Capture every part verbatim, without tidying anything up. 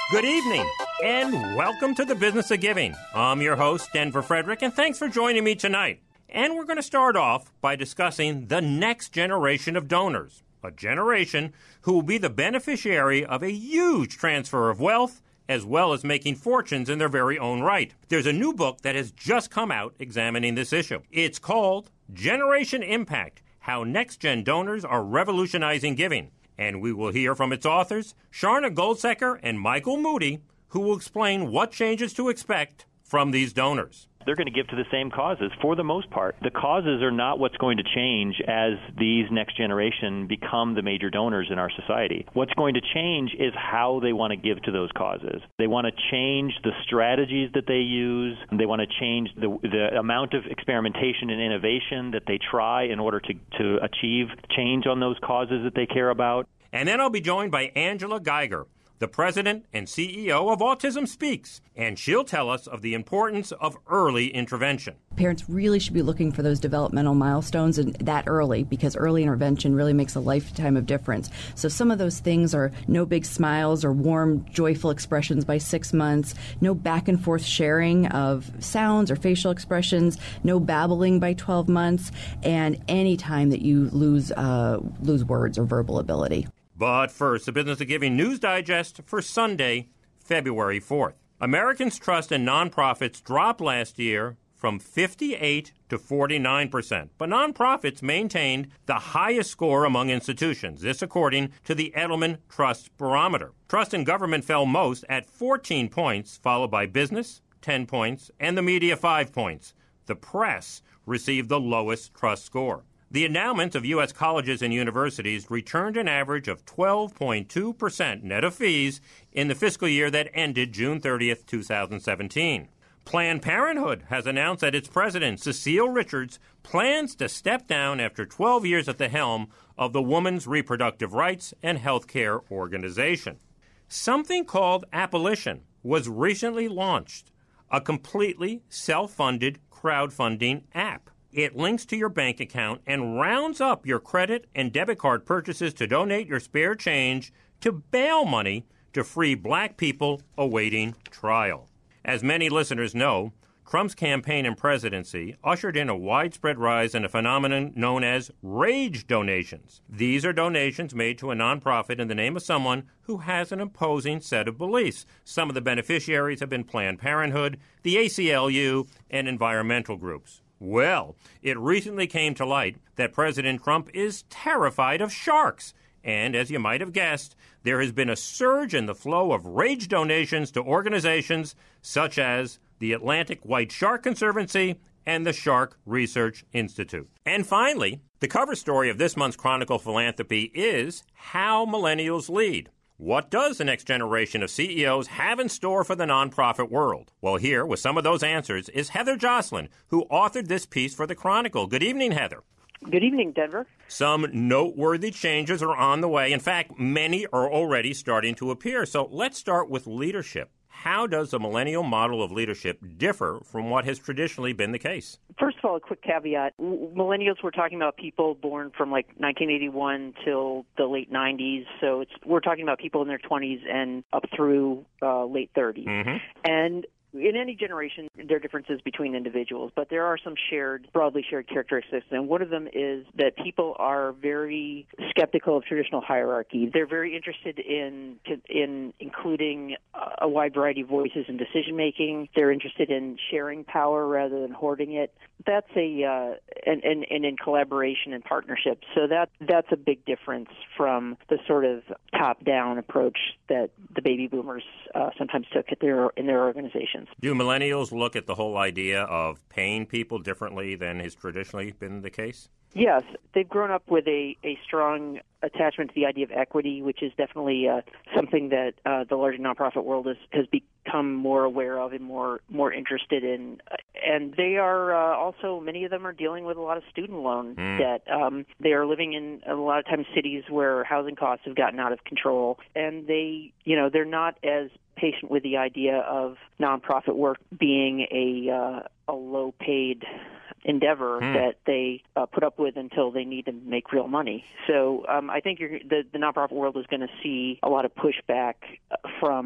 Good evening, and welcome to the Business of Giving. I'm your host, Denver Frederick, and thanks for joining me tonight. And we're going to start off by discussing the next generation of donors, a generation who will be the beneficiary of a huge transfer of wealth, as well as making fortunes in their very own right. There's a new book that has just come out examining this issue. It's called Generation Impact: How Next-Gen Donors Are Revolutionizing Giving. And we will hear from its authors, Sharna Goldseker and Michael Moody, who will explain what changes to expect from these donors. They're going to give to the same causes for the most part. The causes are not what's going to change as these next generation become the major donors in our society. What's going to change is how they want to give to those causes. They want to change the strategies that they use. They want to change the, the amount of experimentation and innovation that they try in order to, to achieve change on those causes that they care about. And then I'll be joined by Angela Geiger, the president and C E O of Autism Speaks, and she'll tell us of the importance of early intervention. Parents really should be looking for those developmental milestones and that early, because early intervention really makes a lifetime of difference. So some of those things are no big smiles or warm, joyful expressions by six months, no back and forth sharing of sounds or facial expressions, no babbling by twelve months, and any time that you lose uh, lose words or verbal ability. But first, the Business of Giving News Digest for Sunday, February fourth. Americans' trust in nonprofits dropped last year from fifty-eight to forty-nine percent. But nonprofits maintained the highest score among institutions, this according to the Edelman Trust Barometer. Trust in government fell most at fourteen points, followed by business, ten points, and the media, five points. The press received the lowest trust score. The endowments of U S colleges and universities returned an average of twelve point two percent net of fees in the fiscal year that ended June thirtieth, twenty seventeen. Planned Parenthood has announced that its president, Cecile Richards, plans to step down after twelve years at the helm of the Women's Reproductive Rights and Healthcare Organization. Something called Appalachian was recently launched, a completely self-funded crowdfunding app. It links to your bank account and rounds up your credit and debit card purchases to donate your spare change to bail money to free black people awaiting trial. As many listeners know, Trump's campaign and presidency ushered in a widespread rise in a phenomenon known as rage donations. These are donations made to a nonprofit in the name of someone who has an opposing set of beliefs. Some of the beneficiaries have been Planned Parenthood, the A C L U, and environmental groups. Well, it recently came to light that President Trump is terrified of sharks. And as you might have guessed, there has been a surge in the flow of rage donations to organizations such as the Atlantic White Shark Conservancy and the Shark Research Institute. And finally, the cover story of this month's Chronicle Philanthropy is How Millennials Lead. What does the next generation of C E Os have in store for the nonprofit world? Well, here with some of those answers is Heather Jocelyn, who authored this piece for the Chronicle. Good evening, Heather. Good evening, Denver. Some noteworthy changes are on the way. In fact, many are already starting to appear. So let's start with leadership. How does the millennial model of leadership differ from what has traditionally been the case? First of all, a quick caveat. Millennials, we're talking about people born from like nineteen eighty-one till the late nineties. So it's, we're talking about people in their twenties and up through uh, late thirties. Mm-hmm. And in any generation, there are differences between individuals, but there are some shared, broadly shared characteristics. And one of them is that people are very skeptical of traditional hierarchy. They're very interested in in including a wide variety of voices in decision making. They're interested in sharing power rather than hoarding it. That's a uh, and, and and in collaboration and partnership. So that that's a big difference from the sort of top-down approach that the baby boomers uh, sometimes took at their in their organizations. Do millennials look at the whole idea of paying people differently than has traditionally been the case? Yes, they've grown up with a, a strong attachment to the idea of equity, which is definitely uh, something that uh, the larger nonprofit world has, has become more aware of and more more interested in. And they are uh, also, many of them are dealing with a lot of student loan mm. debt. Um, they are living in a lot of times cities where housing costs have gotten out of control, and they, you know, they're not as patient with the idea of nonprofit work being a uh, a low-paid endeavor hmm. that they uh, put up with until they need to make real money. So um, I think you're, the, the nonprofit world is going to see a lot of pushback from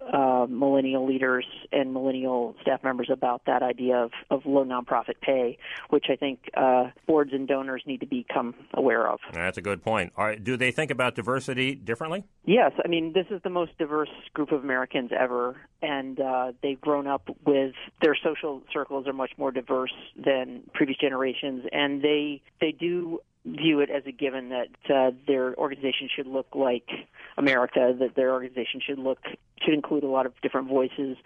uh, millennial leaders and millennial staff members about that idea of, of low nonprofit pay, which I think uh, boards and donors need to become aware of. That's a good point. All right, do they think about diversity differently? Yes. I mean, this is the most diverse group of Americans ever, and uh, they've grown up with their social circles are much more diverse than previous generations, and they they do view it as a given that uh, their organization should look like America, that their organization should look should include a lot of different voices.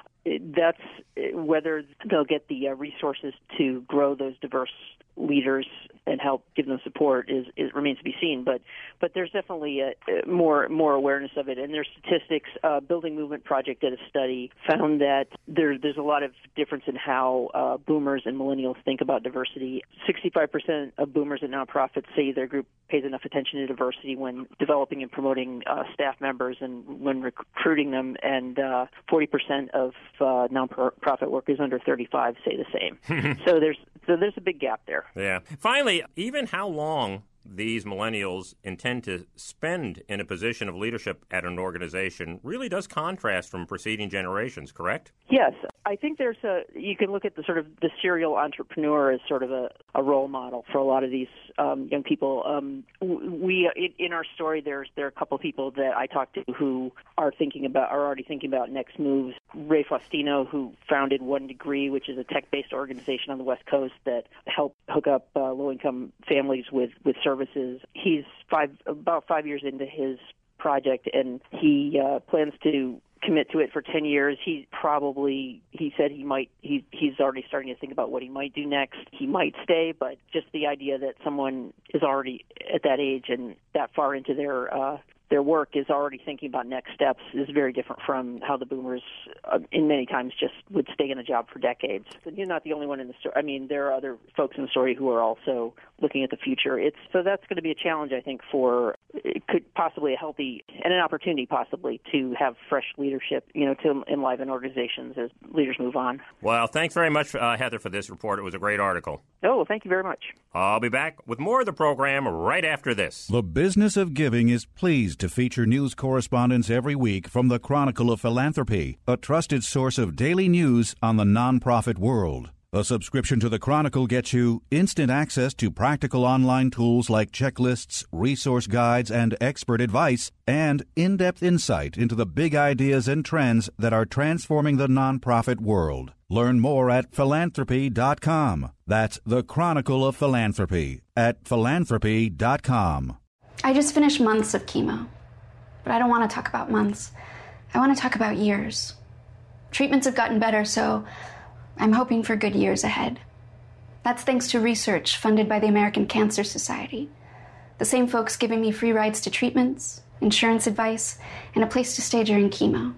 That's whether they'll get the uh, resources to grow those diverse leaders and help give them support is, is remains to be seen. But but there's definitely a, a more more awareness of it. And there's statistics. Uh, Building Movement Project did a study, found that there, there's a lot of difference in how uh, boomers and millennials think about diversity. sixty-five percent of boomers and nonprofits say their group pays enough attention to diversity when developing and promoting uh, staff members and when recruiting them. And uh, forty percent of uh, nonprofit workers under thirty-five say the same. so there's so there's a big gap there. Yeah. Finally, even how long these millennials intend to spend in a position of leadership at an organization really does contrast from preceding generations, correct? Yes. I think there's a, you can look at the sort of the serial entrepreneur as sort of a, a role model for a lot of these um, young people. Um, we, in, in our story, there's, there are a couple of people that I talked to who are thinking about, are already thinking about next moves. Ray Faustino, who founded One Degree, which is a tech-based organization on the West Coast that help hook up uh, low-income families with, with services. He's five, about five years into his project, and he uh, plans to commit to it for ten years. He probably, he said he might, he, he's already starting to think about what he might do next. He might stay, but just the idea that someone is already at that age and that far into their uh, their work is already thinking about next steps is very different from how the boomers, uh, in many times, just would stay in a job for decades. And you're not the only one in the story. I mean, there are other folks in the story who are also looking at the future. It's so that's going to be a challenge, I think, for it could possibly a healthy and an opportunity possibly to have fresh leadership, you know, to enliven organizations as leaders move on. Well, thanks very much, uh, Heather, for this report. It was a great article. Oh, well, thank you very much. I'll be back with more of the program right after this. The Business of Giving is pleased to feature news correspondents every week from the Chronicle of Philanthropy, a trusted source of daily news on the nonprofit world. A subscription to the Chronicle gets you instant access to practical online tools like checklists, resource guides, and expert advice, and in-depth insight into the big ideas and trends that are transforming the nonprofit world. Learn more at philanthropy dot com. That's the Chronicle of Philanthropy at philanthropy dot com. I just finished months of chemo, but I don't want to talk about months. I want to talk about years. Treatments have gotten better, so I'm hoping for good years ahead. That's thanks to research funded by the American Cancer Society. The same folks giving me free rides to treatments, insurance advice, and a place to stay during chemo.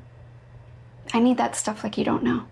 I need that stuff like you don't know.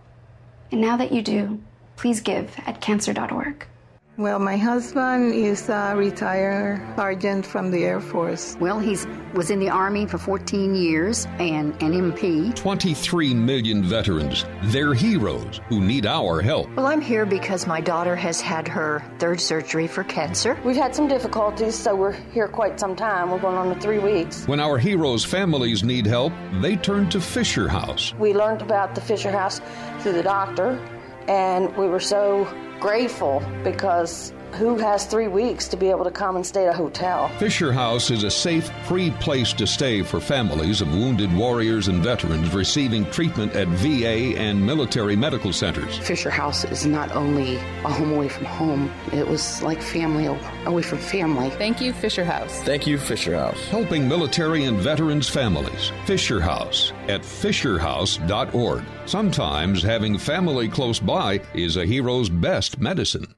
And now that you do, please give at cancer dot org. Well, my husband is a retired sergeant from the Air Force. Well, he was in the Army for fourteen years and an M P. twenty-three million veterans. They're heroes who need our help. Well, I'm here because my daughter has had her third surgery for cancer. We've had some difficulties, so we're here quite some time. We're going on to three weeks. When our heroes' families need help, they turn to Fisher House. We learned about the Fisher House through the doctor, and we were so grateful because who has three weeks to be able to come and stay at a hotel? Fisher House is a safe, free place to stay for families of wounded warriors and veterans receiving treatment at V A and military medical centers. Fisher House is not only a home away from home, it was like family away from family. Thank you, Fisher House. Thank you, Fisher House. Helping military and veterans families. Fisher House at fisher house dot org. Sometimes having family close by is a hero's best medicine.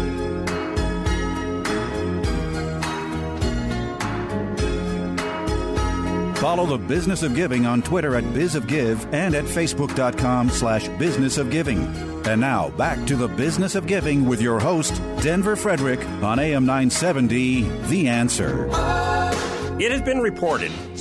Follow the Business of Giving on Twitter at BizOfGive and at Facebook.com slash Business of Giving. And now, back to the Business of Giving with your host, Denver Frederick, on A M nine seventy, The Answer. It has been reported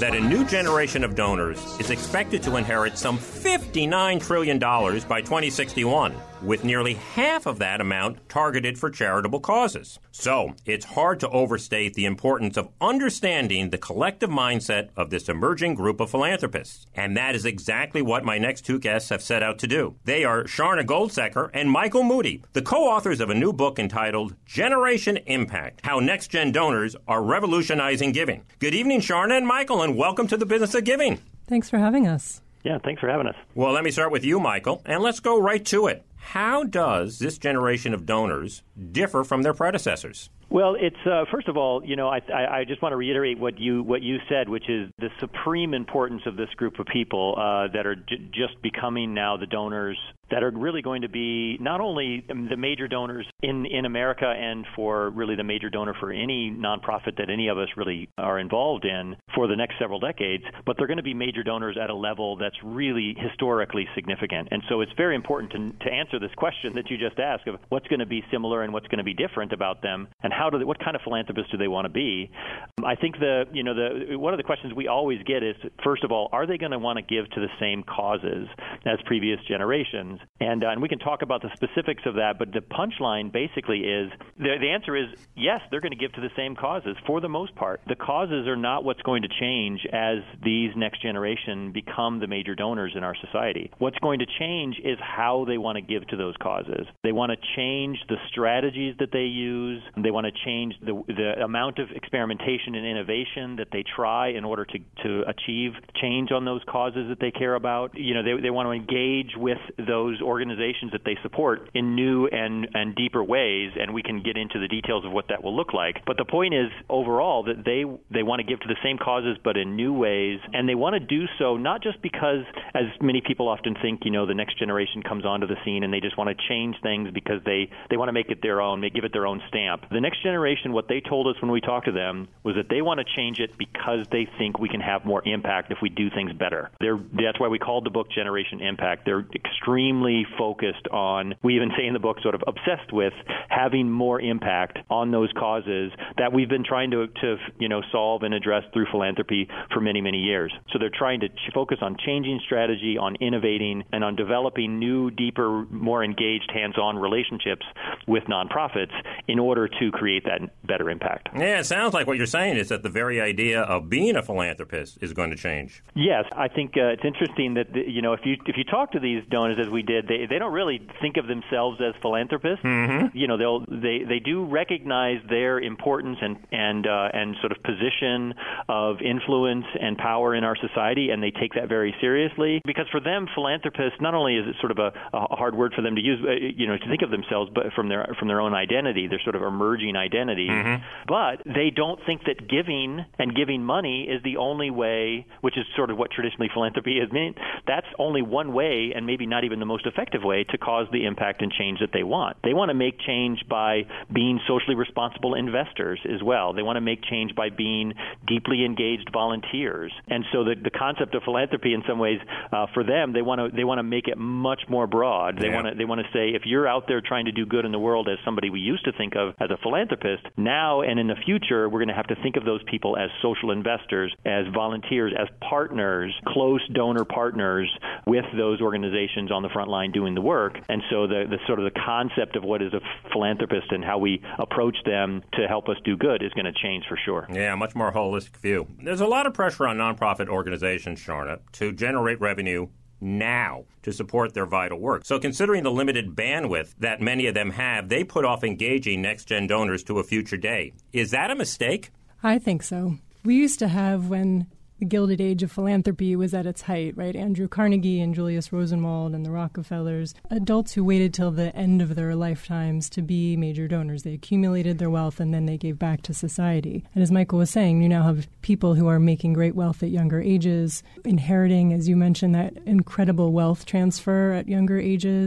that a new generation of donors is expected to inherit some fifty-nine trillion dollars by twenty sixty-one, with nearly half of that amount targeted for charitable causes. So, it's hard to overstate the importance of understanding the collective mindset of this emerging group of philanthropists. And that is exactly what my next two guests have set out to do. They are Sharna Goldseker and Michael Moody, the co-authors of a new book entitled Generation Impact: How Next-Gen Donors Are Revolutionizing Giving. Good evening, Sharna and Michael, and welcome to the Business of Giving. Thanks for having us. Yeah, thanks for having us. Well, let me start with you, Michael, and let's go right to it. How does this generation of donors differ from their predecessors? Well, it's uh, first of all, you know, I, I, I just want to reiterate what you what you said, which is the supreme importance of this group of people uh, that are j- just becoming now the donors that are really going to be not only the major donors in, in America and for really the major donor for any nonprofit that any of us really are involved in for the next several decades, but they're going to be major donors at a level that's really historically significant. And so it's very important to, to answer this question that you just asked of what's going to be similar and what's going to be different about them, and how do they, what kind of philanthropists do they want to be? I think the you know the one of the questions we always get is, first of all, are they going to want to give to the same causes as previous generations? And, uh, and we can talk about the specifics of that, but the punchline basically is, the, the answer is yes, they're going to give to the same causes for the most part. The causes are not what's going to change as these next generation become the major donors in our society. What's going to change is how they want to give to those causes. They want to change the strategies that they use. They want to change the, the amount of experimentation and innovation that they try in order to, to achieve change on those causes that they care about. You know, they, they want to engage with those organizations that they support in new and, and deeper ways, and we can get into the details of what that will look like. But the point is, overall, that they they want to give to the same causes but in new ways, and they want to do so not just because, as many people often think, you know, the next generation comes onto the scene and they just want to change things because they, they want to make it their own, they give it their own stamp. The next generation, what they told us when we talked to them was that they want to change it because they think we can have more impact if we do things better. They're, that's why we called the book Generation Impact. They're extremely focused on, we even say in the book, sort of obsessed with having more impact on those causes that we've been trying to, to you know, solve and address through philanthropy for many, many years. So they're trying to ch- focus on changing strategy, on innovating, and on developing new, deeper, more engaged, hands-on relationships with nonprofits in order to create that better impact. Yeah, it sounds like what you're saying is that the very idea of being a philanthropist is going to change. Yes, I think uh, it's interesting that, the, you know, if you if you talk to these donors as we did, they, they don't really think of themselves as philanthropists. Mm-hmm. You know, they'll they, they do recognize their importance and and uh, and sort of position of influence and power in our society, and they take that very seriously. Because for them, philanthropists, not only is it sort of a, a hard word for them to use, uh, you know, to think of themselves, but from their from their own identity, their sort of emerging identity. Mm-hmm. But they don't think that giving and giving money is the only way, which is sort of what traditionally philanthropy has meant. That's only one way, and maybe not even the most effective way, to cause the impact and change that they want. They want to make change by being socially responsible investors as well. They want to make change by being deeply engaged volunteers. And so the, the concept of philanthropy, in some ways, uh, for them, they want to they want to make it much more broad. They yeah. want to they want to say, if you're out there trying to do good in the world as somebody we used to think of as a philanthropist, now and in the future, we're going to have to think of those people as social investors, as volunteers, as partners, close donor partners with those organizations on the front line doing the work. And so the, the sort of the concept of what is a philanthropist and how we approach them to help us do good is going to change for sure. Yeah, much more holistic view. There's a lot of pressure on nonprofit organizations, Sharna, to generate revenue now to support their vital work. So considering the limited bandwidth that many of them have, they put off engaging next-gen donors to a future day. Is that a mistake? I think so. We used to have, when the Gilded Age of philanthropy was at its height, right? Andrew Carnegie and Julius Rosenwald and the Rockefellers, adults who waited till the end of their lifetimes to be major donors. They accumulated their wealth and then they gave back to society. And as Michael was saying, you now have people who are making great wealth at younger ages, inheriting, as you mentioned, that incredible wealth transfer at younger ages.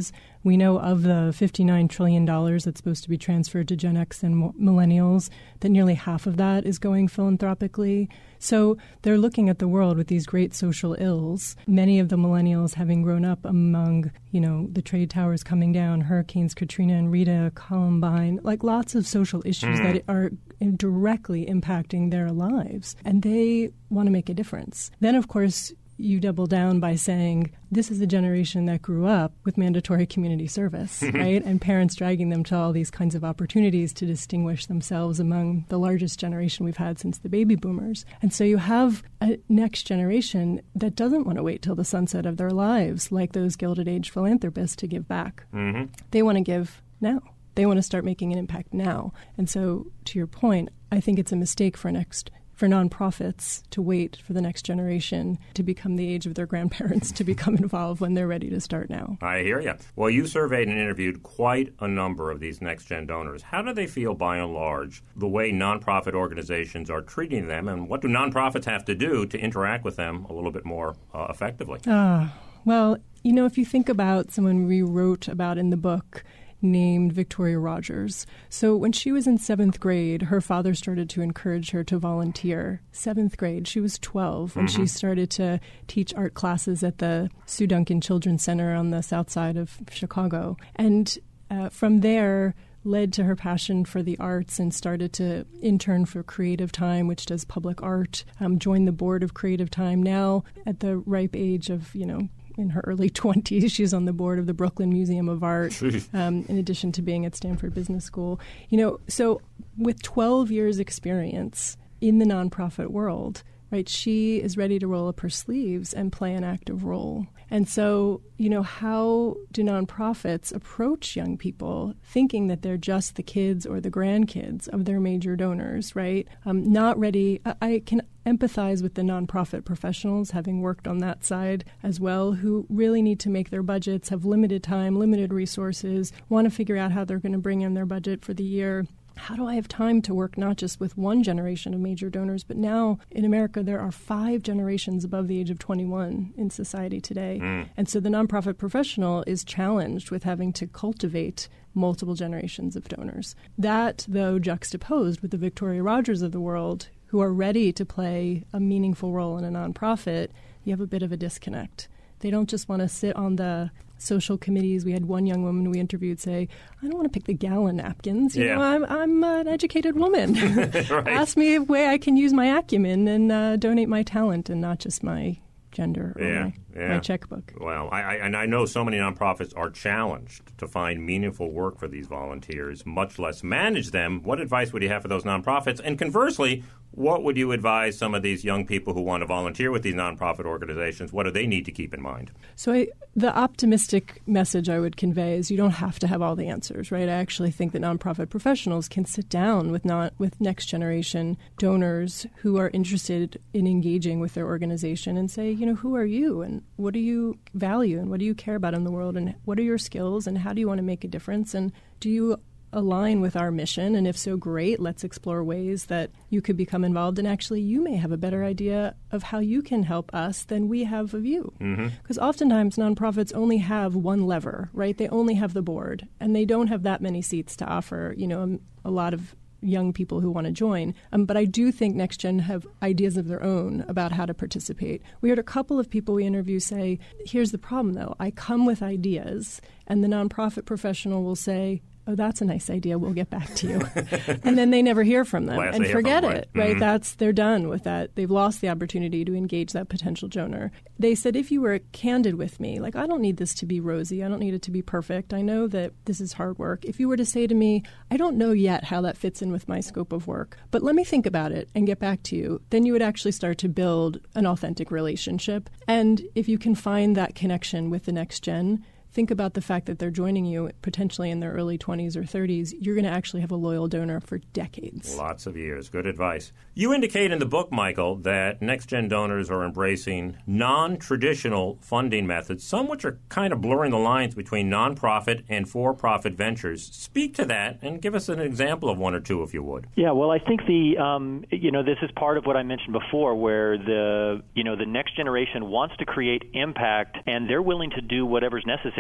We know of the fifty-nine trillion dollars that's supposed to be transferred to Gen X and millennials, that nearly half of that is going philanthropically. So they're looking at the world with these great social ills. Many of the millennials having grown up among, you know, the trade towers coming down, hurricanes Katrina and Rita, Columbine, like lots of social issues mm. that are directly impacting their lives. And they want to make a difference. Then, of course, you double down by saying this is a generation that grew up with mandatory community service, right? And parents dragging them to all these kinds of opportunities to distinguish themselves among the largest generation we've had since the baby boomers. And so you have a next generation that doesn't want to wait till the sunset of their lives, like those Gilded Age philanthropists, to give back. Mm-hmm. They want to give now. They want to start making an impact now. And so, to your point, I think it's a mistake for next for nonprofits to wait for the next generation to become the age of their grandparents to become involved when they're ready to start now. I hear you. Well, you surveyed and interviewed quite a number of these next-gen donors. How do they feel, by and large, the way nonprofit organizations are treating them, and what do nonprofits have to do to interact with them a little bit more uh, effectively? Uh, well, you know, if you think about someone we wrote about in the book named Victoria Rogers. So when she was in seventh grade, her father started to encourage her to volunteer. Seventh grade. She was twelve when mm-hmm. she started to teach art classes at the Sue Duncan Children's Center on the south side of Chicago. And uh, from there, led to her passion for the arts and started to intern for Creative Time, which does public art, um, joined the board of Creative Time. Now, at the ripe age of, you know, in her early twenties, she's on the board of the Brooklyn Museum of Art, um, in addition to being at Stanford Business School. You know, so with twelve years experience in the nonprofit world, right, she is ready to roll up her sleeves and play an active role. And so, you know, how do nonprofits approach young people thinking that they're just the kids or the grandkids of their major donors, right? Um, not ready. I, I can empathize with the nonprofit professionals, having worked on that side as well, who really need to make their budgets, have limited time, limited resources, want to figure out how they're going to bring in their budget for the year. How do I have time to work not just with one generation of major donors, but now in America there are five generations above the age of twenty-one in society today. Mm. And so the nonprofit professional is challenged with having to cultivate multiple generations of donors. That, though, juxtaposed with the Victoria Rogers of the world, who are ready to play a meaningful role in a nonprofit, you have a bit of a disconnect. They don't just want to sit on the social committees. We had one young woman we interviewed say, I don't want to pick the gallon napkins. You yeah. know, I'm, I'm an educated woman. Right. Ask me a way I can use my acumen and uh, donate my talent and not just my gender or yeah, my, yeah. my checkbook. Well, I, I, and I know so many nonprofits are challenged to find meaningful work for these volunteers, much less manage them. What advice would you have for those nonprofits? And conversely, what would you advise some of these young people who want to volunteer with these nonprofit organizations? What do they need to keep in mind? So I, the optimistic message I would convey is you don't have to have all the answers, right? I actually think that nonprofit professionals can sit down with not with next generation donors who are interested in engaging with their organization and say, you know, who are you and what do you value and what do you care about in the world and what are your skills and how do you want to make a difference and do you align with our mission? And if so, great, let's explore ways that you could become involved. And actually, you may have a better idea of how you can help us than we have of you. Because mm-hmm. oftentimes nonprofits only have one lever, right? They only have the board, and they don't have that many seats to offer, you know, a, a lot of young people who want to join. Um, but I do think NextGen have ideas of their own about how to participate. We heard a couple of people we interview say, here's the problem, though. I come with ideas, and the nonprofit professional will say, oh, that's a nice idea. We'll get back to you. And then they never hear from them Last and forget them, right? it, right? Mm-hmm. That's they're done with that. They've lost the opportunity to engage that potential donor. They said, if you were candid with me, like, I don't need this to be rosy. I don't need it to be perfect. I know that this is hard work. If you were to say to me, I don't know yet how that fits in with my scope of work, but let me think about it and get back to you, then you would actually start to build an authentic relationship. And if you can find that connection with the next gen, think about the fact that they're joining you potentially in their early twenties or thirties. You're going to actually have a loyal donor for decades. Lots of years. Good advice. You indicate in the book, Michael, that next-gen donors are embracing non-traditional funding methods, some which are kind of blurring the lines between nonprofit and for-profit ventures. Speak to that and give us an example of one or two, if you would. Yeah, well, I think the um, you know this is part of what I mentioned before, where the you know the next generation wants to create impact, and they're willing to do whatever's necessary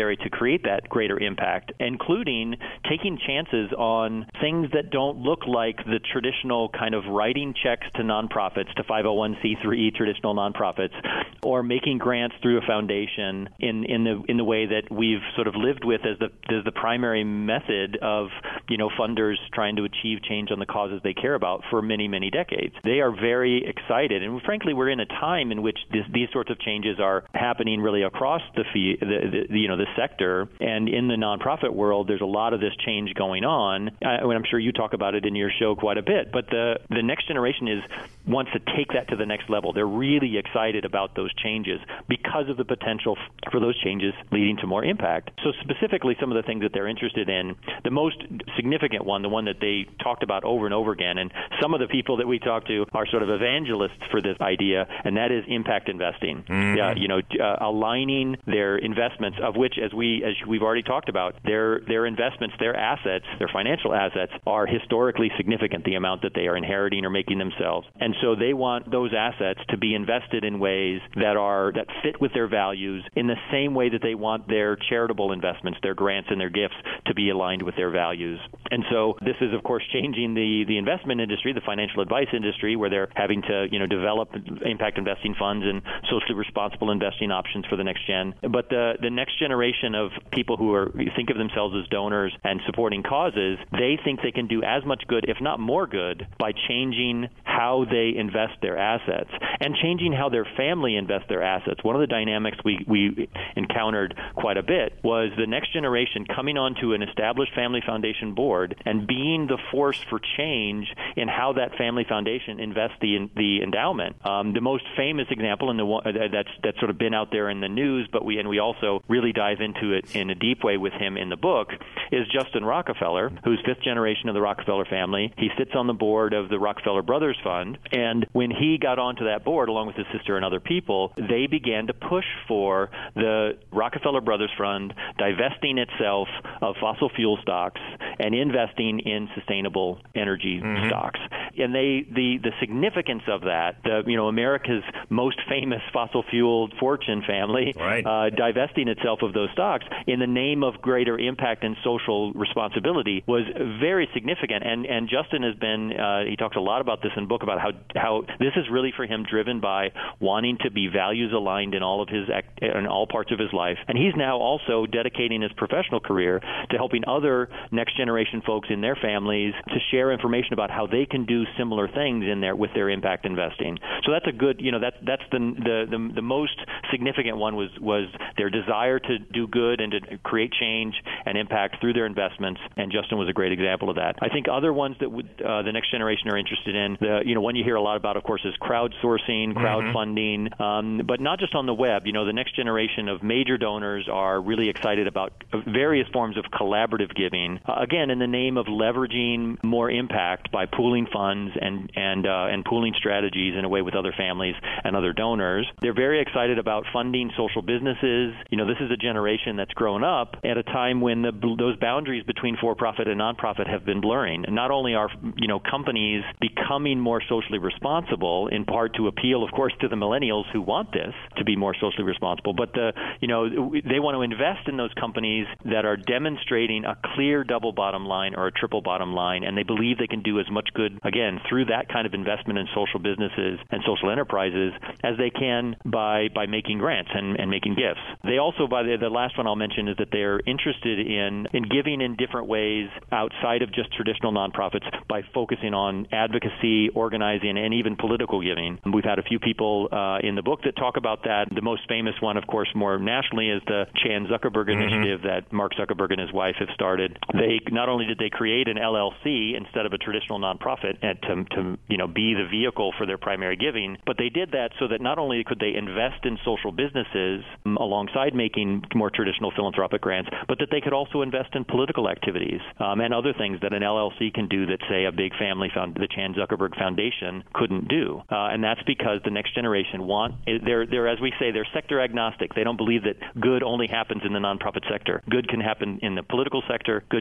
necessary to create that greater impact, including taking chances on things that don't look like the traditional kind of writing checks to nonprofits, to five oh one c three traditional nonprofits, or making grants through a foundation in, in the in the way that we've sort of lived with as the as the primary method of, you know, funders trying to achieve change on the causes they care about for many, many decades. They are very excited, and frankly, we're in a time in which this, these sorts of changes are happening really across the, fee, the, the you know the sector, and in the nonprofit world, there's a lot of this change going on. Uh, and I'm sure you talk about it in your show quite a bit. But the the next generation is wants to take that to the next level. They're really excited about those changes because of the potential f- for those changes leading to more impact. So specifically, some of the things that they're interested in, the most significant one, the one that they talked about over and over again, and some of the people that we talk to are sort of evangelists for this idea, and that is impact investing. Mm-hmm. Uh, you know, uh, aligning their investments, of which, as we as we've already talked about, their their investments, their assets, their financial assets are historically significant, the amount that they are inheriting or making themselves. And so they want those assets to be invested in ways that are that fit with their values in the same way that they want their charitable investments, their grants and their gifts to be aligned with their values. And so this is, of course, changing the, the investment industry, the financial advice industry, where they're having to, you know, develop impact investing funds and socially responsible investing options for the next gen. But the, the next generation of people who are think of themselves as donors and supporting causes, they think they can do as much good, if not more good, by changing how they invest their assets and changing how their family invests their assets. One of the dynamics we, we encountered quite a bit was the next generation coming onto an established family foundation board and being the force for change in how that family foundation invests the the endowment. Um, the most famous example, and the one that's that's sort of been out there in the news, but we and we also really dive into it in a deep way with him in the book, is Justin Rockefeller, who's fifth generation of the Rockefeller family. He sits on the board of the Rockefeller Brothers Fund, and when he got onto that board, along with his sister and other people, they began to push for the Rockefeller Brothers Fund divesting itself of fossil fuel stocks and investing in sustainable energy mm-hmm. stocks. And they the the significance of that, the you know America's most famous fossil fueled fortune family, right. uh, divesting itself of those stocks in the name of greater impact and social responsibility was very significant. And and Justin has been uh, he talks a lot about this in the book about how how this is really for him driven by wanting to be values aligned in all of his in all parts of his life. And he's now also dedicating his professional career to helping other next generation folks in their families to share information about how they can do similar things in there with their impact investing. So that's a good, you know, that's that's the the the, the most significant one was was their desire to do good and to create change and impact through their investments. And Justin was a great example of that. I think other ones that would uh, the next generation are interested in, the you know, one you hear a lot about, of course, is crowdsourcing, crowdfunding, mm-hmm. um, but not just on the web. You know, the next generation of major donors are really excited about various forms of collaborative giving. Uh, again, in the name of leveraging more impact by pooling funds and and uh, and pooling strategies in a way with other families and other donors. They're very excited about funding social businesses. You know, this is a generation that's grown up at a time when the, those boundaries between for-profit and nonprofit have been blurring. And not only are, you know, companies becoming more socially responsible, in part to appeal, of course, to the millennials who want this to be more socially responsible, but the, you know, they want to invest in those companies that are demonstrating a clear double bottom line or a triple bottom line, and they believe they can do as much good, again, through that kind of investment in social businesses and social enterprises as they can by by making grants and, and making gifts. They also, by the, the last one I'll mention, is that they're interested in, in giving in different ways outside of just traditional nonprofits by focusing on advocacy, organizing, and even political giving. We've had a few people uh, in the book that talk about that. The most famous one, of course, more nationally is the Chan Zuckerberg mm-hmm. initiative that Mark Zuckerberg and his wife have started. They not only did they create an L L C instead of a traditional nonprofit and to, to you know be the vehicle for their primary giving, but they did that so that not only could they invest in social businesses um, alongside making more traditional philanthropic grants, but that they could also invest in political activities um, and other things that an L L C can do that, say, a big family found the Chan Zuckerberg Foundation couldn't do. Uh, and that's because the next generation want they're they're as we say they're sector agnostic. They don't believe that good only happens in the nonprofit sector. Good can happen in the political sector. Good can happen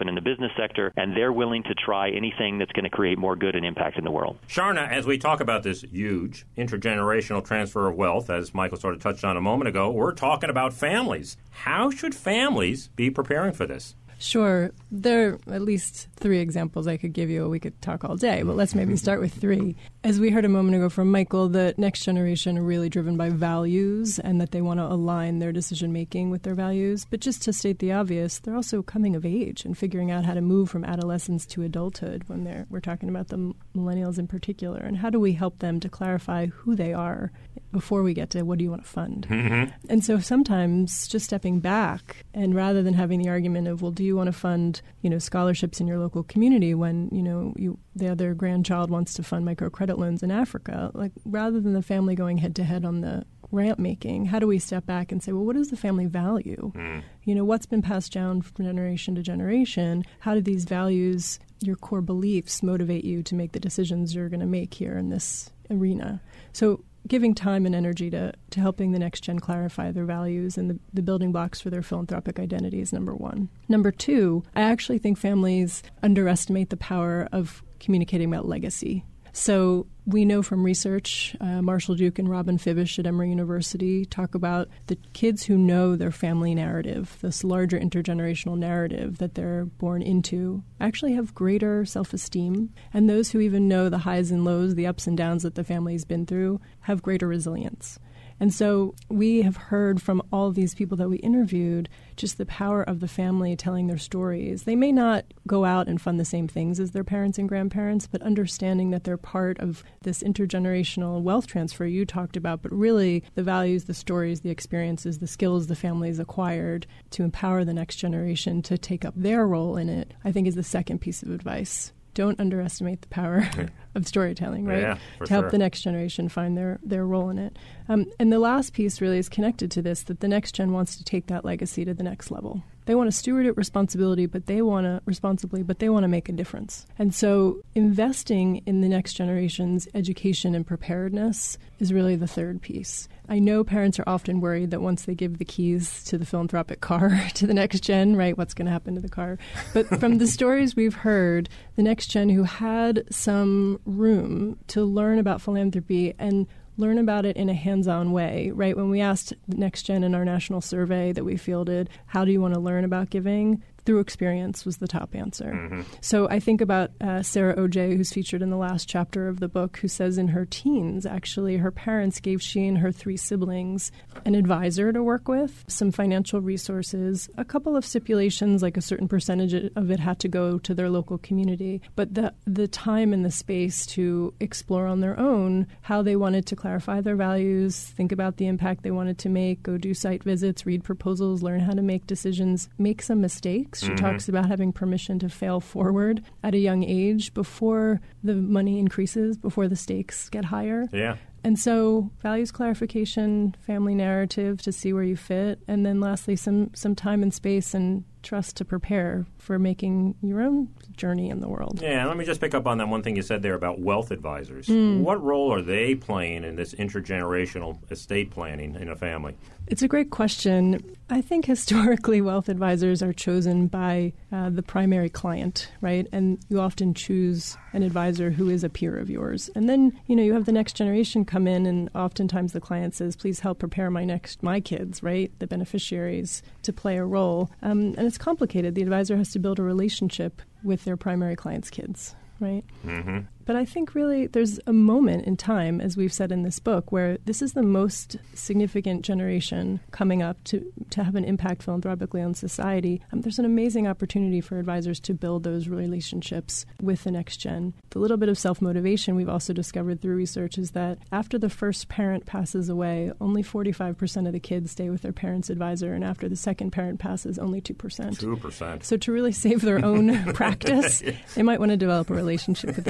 happen in the business sector, and they're willing to try anything that's going to create more good and impact in the world. Sharna, as we talk about this huge intergenerational transfer of wealth, as Michael sort of touched on a moment ago, we're talking about families. How should families be preparing for this? Sure. There are at least three examples I could give you. We could talk all day, but let's maybe start with three. As we heard a moment ago from Michael, the next generation are really driven by values and that they want to align their decision-making with their values. But just to state the obvious, they're also coming of age and figuring out how to move from adolescence to adulthood when they're, we're talking about the millennials in particular. And how do we help them to clarify who they are before we get to what do you want to fund? Mm-hmm. And so sometimes just stepping back and rather than having the argument of, well, do you want to fund, you know, scholarships in your local community when, you know, you, the other grandchild wants to fund microcredit loans in Africa, like rather than the family going head to head on the grant making, how do we step back and say, well, what does the family value? Mm. You know, what's been passed down from generation to generation? How do these values, your core beliefs, motivate you to make the decisions you're going to make here in this arena? So giving time and energy to, to helping the next gen clarify their values and the, the building blocks for their philanthropic identity is number one. Number two, I actually think families underestimate the power of communicating about legacy. So we know from research, uh, Marshall Duke and Robin Fibish at Emory University talk about the kids who know their family narrative, this larger intergenerational narrative that they're born into, actually have greater self-esteem. And those who even know the highs and lows, the ups and downs that the family's been through, have greater resilience. And so we have heard from all of these people that we interviewed just the power of the family telling their stories. They may not go out and fund the same things as their parents and grandparents, but understanding that they're part of this intergenerational wealth transfer you talked about, but really the values, the stories, the experiences, the skills the family's acquired to empower the next generation to take up their role in it, I think is the second piece of advice. Don't underestimate the power of storytelling, right? Yeah, to sure. help the next generation find their, their role in it. Um, and the last piece really is connected to this, that the next gen wants to take that legacy to the next level. They want to steward it responsibility, but they want to responsibly, but they want to make a difference. And so investing in the next generation's education and preparedness is really the third piece. I know parents are often worried that once they give the keys to the philanthropic car to the next gen, right, what's going to happen to the car? But from the stories we've heard, the next gen who had some room to learn about philanthropy and learn about it in a hands-on way, right? When we asked the next gen in our national survey that we fielded, how do you want to learn about giving? Through experience was the top answer. Mm-hmm. So I think about uh, Sarah O J, who's featured in the last chapter of the book, who says in her teens, actually, her parents gave she and her three siblings an advisor to work with, some financial resources, a couple of stipulations, like a certain percentage of it had to go to their local community, but the, the time and the space to explore on their own how they wanted to clarify their values, think about the impact they wanted to make, go do site visits, read proposals, learn how to make decisions, make some mistakes. She mm-hmm. talks about having permission to fail forward at a young age before the money increases, before the stakes get higher. Yeah. And so values clarification, family narrative to see where you fit, and then lastly, some, some time and space and trust to prepare for making your own journey in the world. Yeah, let me just pick up on that one thing you said there about wealth advisors. Mm. What role are they playing in this intergenerational estate planning in a family? It's a great question. I think historically wealth advisors are chosen by uh, the primary client, right? And you often choose an advisor who is a peer of yours. And then, you know, you have the next generation come in, and oftentimes the client says, please help prepare my next, my kids, right? The beneficiaries to play a role. Um, and it's complicated. The advisor has to build a relationship with their primary client's kids, right? Mm-hmm. But I think really there's a moment in time, as we've said in this book, where this is the most significant generation coming up to, to have an impact philanthropically on society. Um, there's an amazing opportunity for advisors to build those relationships with the next gen. The little bit of self-motivation we've also discovered through research is that after the first parent passes away, only forty-five percent of the kids stay with their parent's advisor, and after the second parent passes, only two percent. two percent. So to really save their own practice, they might want to develop a relationship with the next generation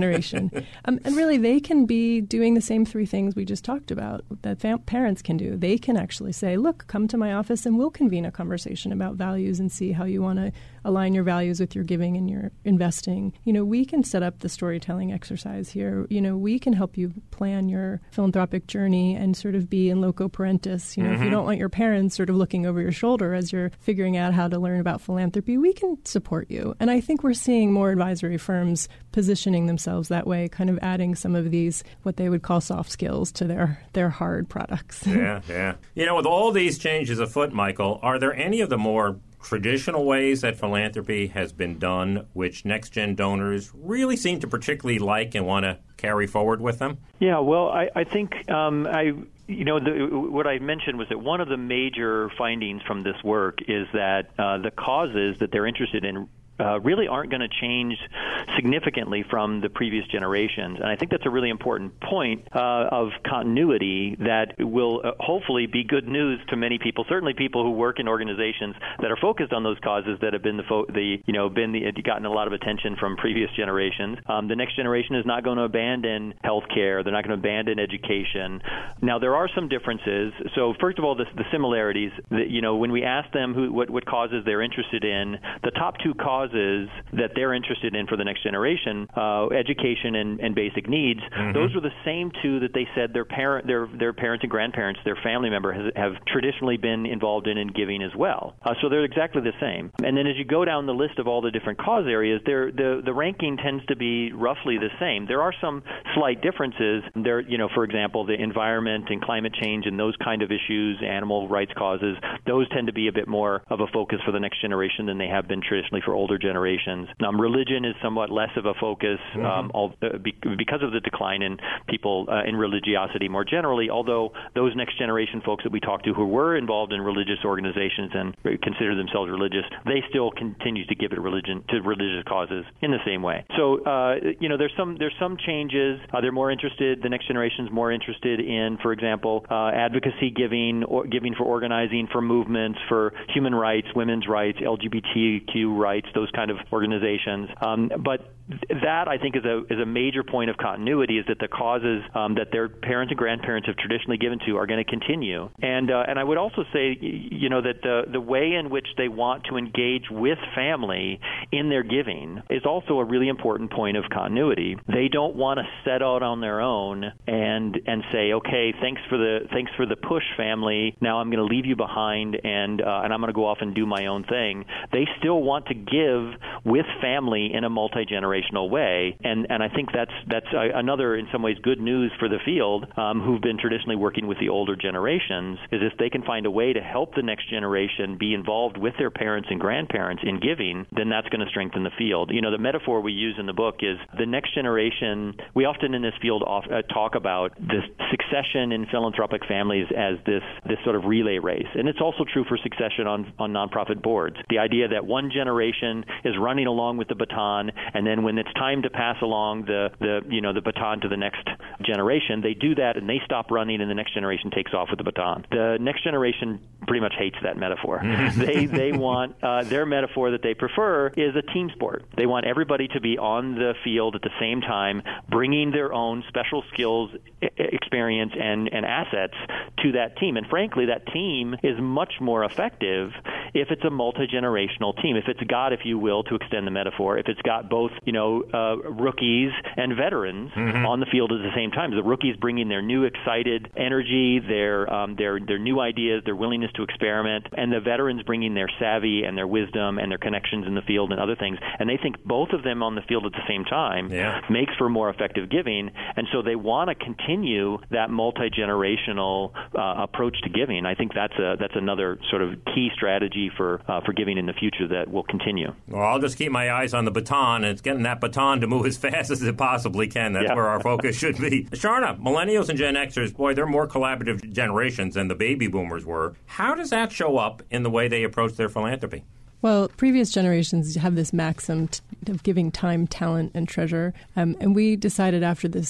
generation. Um, and really, they can be doing the same three things we just talked about that fam- parents can do. They can actually say, look, come to my office and we'll convene a conversation about values and see how you want to align your values with your giving and your investing. You know, we can set up the storytelling exercise here. You know, we can help you plan your philanthropic journey and sort of be in loco parentis. You know, mm-hmm. if you don't want your parents sort of looking over your shoulder as you're figuring out how to learn about philanthropy, we can support you. And I think we're seeing more advisory firms positioning themselves that way, kind of adding some of these, what they would call soft skills to their, their hard products. Yeah, yeah. You know, with all these changes afoot, Michael, are there any of the more traditional ways that philanthropy has been done, which next-gen donors really seem to particularly like and want to carry forward with them? Yeah, well, I, I think um, I, you know, the, what I mentioned was that one of the major findings from this work is that uh, the causes that they're interested in Uh, really aren't going to change significantly from the previous generations. And I think that's a really important point uh, of continuity that will uh, hopefully be good news to many people, certainly people who work in organizations that are focused on those causes that have been the, fo- the you know, been the, gotten a lot of attention from previous generations. Um, the next generation is not going to abandon healthcare. They're not going to abandon education. Now, there are some differences. So first of all, the, the similarities, the, you know, when we ask them who, what, what causes they're interested in, the top two causes that they're interested in for the next generation, uh, education and, and basic needs, mm-hmm. those were the same two that they said their parent, their their parents and grandparents, their family member has, have traditionally been involved in in giving as well. Uh, so they're exactly the same. And then as you go down the list of all the different cause areas, the the ranking tends to be roughly the same. There are some slight differences. There, you know, for example, the environment and climate change and those kind of issues, animal rights causes, those tend to be a bit more of a focus for the next generation than they have been traditionally for older generations. Um, religion is somewhat less of a focus mm-hmm. um, all, uh, be, because of the decline in people uh, in religiosity more generally, although those next generation folks that we talked to who were involved in religious organizations and consider themselves religious, they still continue to give it religion to religious causes in the same way. So, uh, you know, there's some there's some changes. Uh, they're more interested, the next generation is more interested in, for example, uh, advocacy giving, or giving for organizing, for movements, for human rights, women's rights, L G B T Q rights, those kind of organizations. Um, but that, I think, is a is a major point of continuity, is that the causes um, that their parents and grandparents have traditionally given to are going to continue. And uh, and I would also say, you know, that the, the way in which they want to engage with family in their giving is also a really important point of continuity. They don't want to set out on their own and and say, okay, thanks for the thanks for the push, family. Now I'm going to leave you behind and uh, and I'm going to go off and do my own thing. They still want to give with family in a multi-generational way, and and I think that's that's a, another, in some ways, good news for the field, um, who've been traditionally working with the older generations, is if they can find a way to help the next generation be involved with their parents and grandparents in giving, then that's going to strengthen the field. You know, the metaphor we use in the book is the next generation. We often in this field off, uh, talk about the succession in philanthropic families as this this sort of relay race, and it's also true for succession on on nonprofit boards. The idea that one generation is running along with the baton, and then when it's time to pass along the, the you know the baton to the next generation, they do that and they stop running, and the next generation takes off with the baton. The next generation pretty much hates that metaphor. they they want uh, their metaphor that they prefer is a team sport. They want everybody to be on the field at the same time, bringing their own special skills, experience, and, and assets to that team. And frankly, that team is much more effective if it's a multi-generational team. If it's got, if you will, to extend the metaphor, if it's got both, you know, uh, rookies and veterans mm-hmm. on the field at the same time. The rookies bringing their new, excited energy, their um, their their new ideas, their willingness to experiment, and the veterans bringing their savvy and their wisdom and their connections in the field and other things. And they think both of them on the field at the same time yeah. makes for more effective giving. And so they want to continue that multi-generational uh, approach to giving. I think that's a that's another sort of key strategy for uh, for giving in the future that will continue. Well, I'll just keep my eyes on the baton, and it's getting that baton to move as fast as it possibly can. That's yeah. where our focus should be. Sharna, millennials and Gen Xers, boy, they're more collaborative generations than the baby boomers were. How does that show up in the way they approach their philanthropy? Well, previous generations have this maxim t- of giving time, talent, and treasure. Um, and we decided after this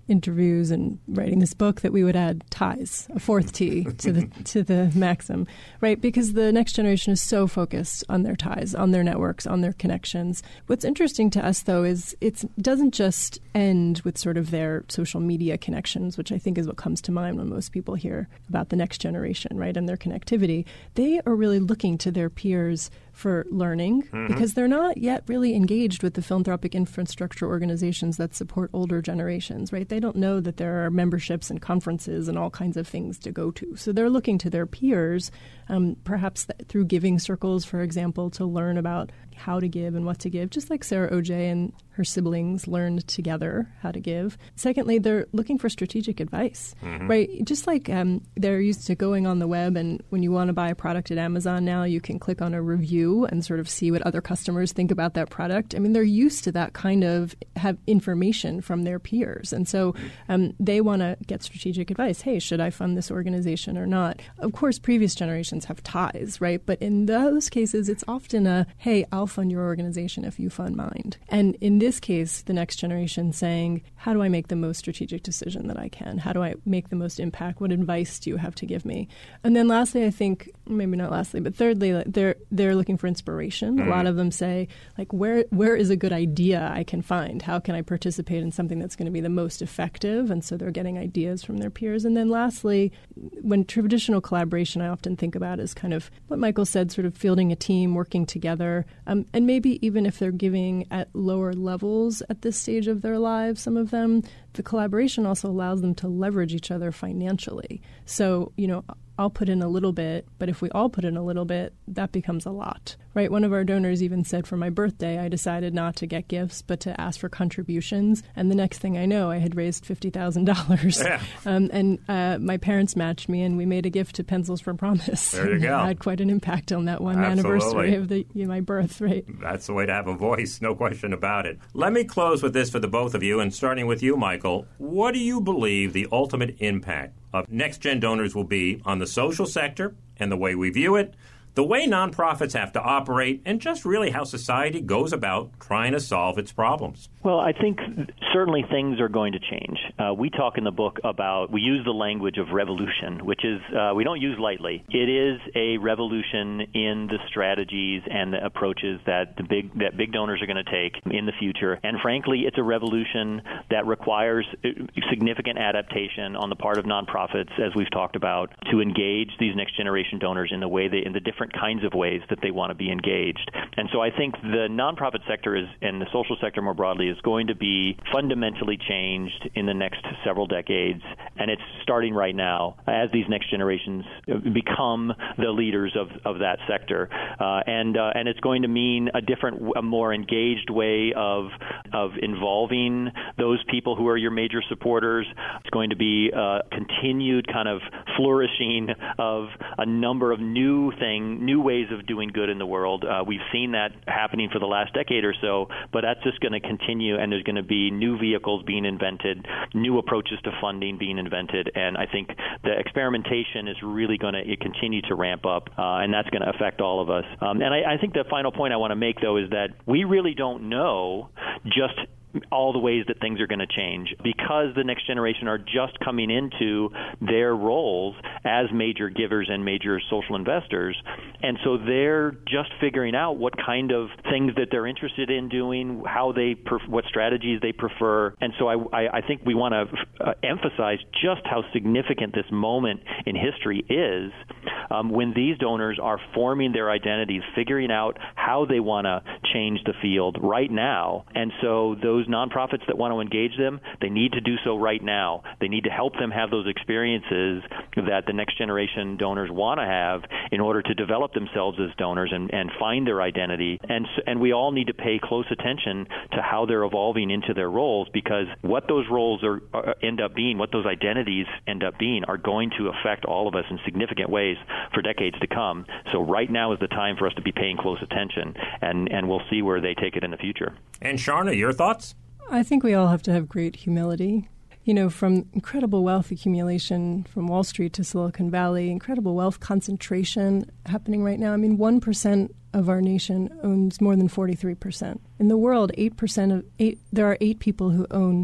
interviews and writing this book that we would add ties, a fourth T to the to the maxim, right? Because the next generation is so focused on their ties, on their networks, on their connections. What's interesting to us, though, is it doesn't just end with sort of their social media connections, which I think is what comes to mind when most people hear about the next generation, right, and their connectivity. They are really looking to their peers for learning mm-hmm. because they're not yet really engaged with the philanthropic infrastructure organizations that support older generations, right? They don't know that there are memberships and conferences and all kinds of things to go to. So they're looking to their peers, um, perhaps th- through giving circles, for example, to learn about how to give and what to give, just like Sarah O J and her siblings learned together how to give. Secondly, they're looking for strategic advice, mm-hmm. right? Just like um, they're used to going on the web, and when you want to buy a product at Amazon now, you can click on a review and sort of see what other customers think about that product. I mean, they're used to that kind of have information from their peers. And so um, they want to get strategic advice. Hey, should I fund this organization or not? Of course, previous generations have ties, right? But in those cases, it's often a, hey, I'll fund your organization if you fund mine. And in this case, the next generation saying, how do I make the most strategic decision that I can? How do I make the most impact? What advice do you have to give me? And then lastly, I think, maybe not lastly, but thirdly, they're they're looking for inspiration. Mm. A lot of them say, like, where where is a good idea I can find? How can I participate in something that's going to be the most effective? And so they're getting ideas from their peers. And then lastly, when traditional collaboration I often think about is kind of what Michael said, sort of fielding a team, working together. Um, and maybe even if they're giving at lower levels at this stage of their lives, some of them, the collaboration also allows them to leverage each other financially. So, you know, I'll put in a little bit, but if we all put in a little bit, that becomes a lot, right? One of our donors even said for my birthday, I decided not to get gifts, but to ask for contributions. And the next thing I know, I had raised fifty thousand dollars. Yeah. Um, and uh, my parents matched me, and we made a gift to Pencils for Promise. There you go. It had quite an impact on that one Absolutely. anniversary of the, you know, my birth, right? That's the way to have a voice, no question about it. Let me close with this for the both of you, and starting with you, Michael. What do you believe the ultimate impact of next-gen donors will be on the social sector and the way we view it, the way nonprofits have to operate, and just really how society goes about trying to solve its problems? Well, I think certainly things are going to change. Uh, we talk in the book about, we use the language of revolution, which is, uh, we don't use lightly. It is a revolution in the strategies and the approaches that the big that big donors are going to take in the future. And frankly, it's a revolution that requires significant adaptation on the part of nonprofits, as we've talked about, to engage these next generation donors in the way they, in the different kinds of ways that they want to be engaged. And so I think the nonprofit sector is, and the social sector more broadly, is going to be fundamentally changed in the next several decades, and it's starting right now as these next generations become the leaders of, of that sector. Uh, and uh, and it's going to mean a different, a more engaged way of of involving those people who are your major supporters. It's going to be a continued kind of flourishing of a number of new things, new ways of doing good in the world. Uh, we've seen that happening for the last decade or so, but that's just going to continue, and there's going to be new vehicles being invented, new approaches to funding being invented, and I think the experimentation is really going to continue to ramp up, uh, and that's going to affect all of us. Um, and I, I think the final point I want to make, though, is that we really don't know just all the ways that things are going to change, because the next generation are just coming into their roles as major givers and major social investors. And so they're just figuring out what kind of things that they're interested in doing, how they, pref- what strategies they prefer. And so I, I, I think we want to uh, emphasize just how significant this moment in history is um, when these donors are forming their identities, figuring out how they want to change the field right now. And so those nonprofits that want to engage them, they need to do so right now. They need to help them have those experiences that the next generation donors want to have in order to develop themselves as donors and, and find their identity. And and we all need to pay close attention to how they're evolving into their roles, because what those roles are, are end up being, what those identities end up being, are going to affect all of us in significant ways for decades to come. So right now is the time for us to be paying close attention, and, and we'll see where they take it in the future. And Sharna, your thoughts? I think we all have to have great humility. You know, from incredible wealth accumulation from Wall Street to Silicon Valley, incredible wealth concentration happening right now. I mean, one percent of our nation owns more than forty-three percent. In the world, eight percent of eight, there are eight people who own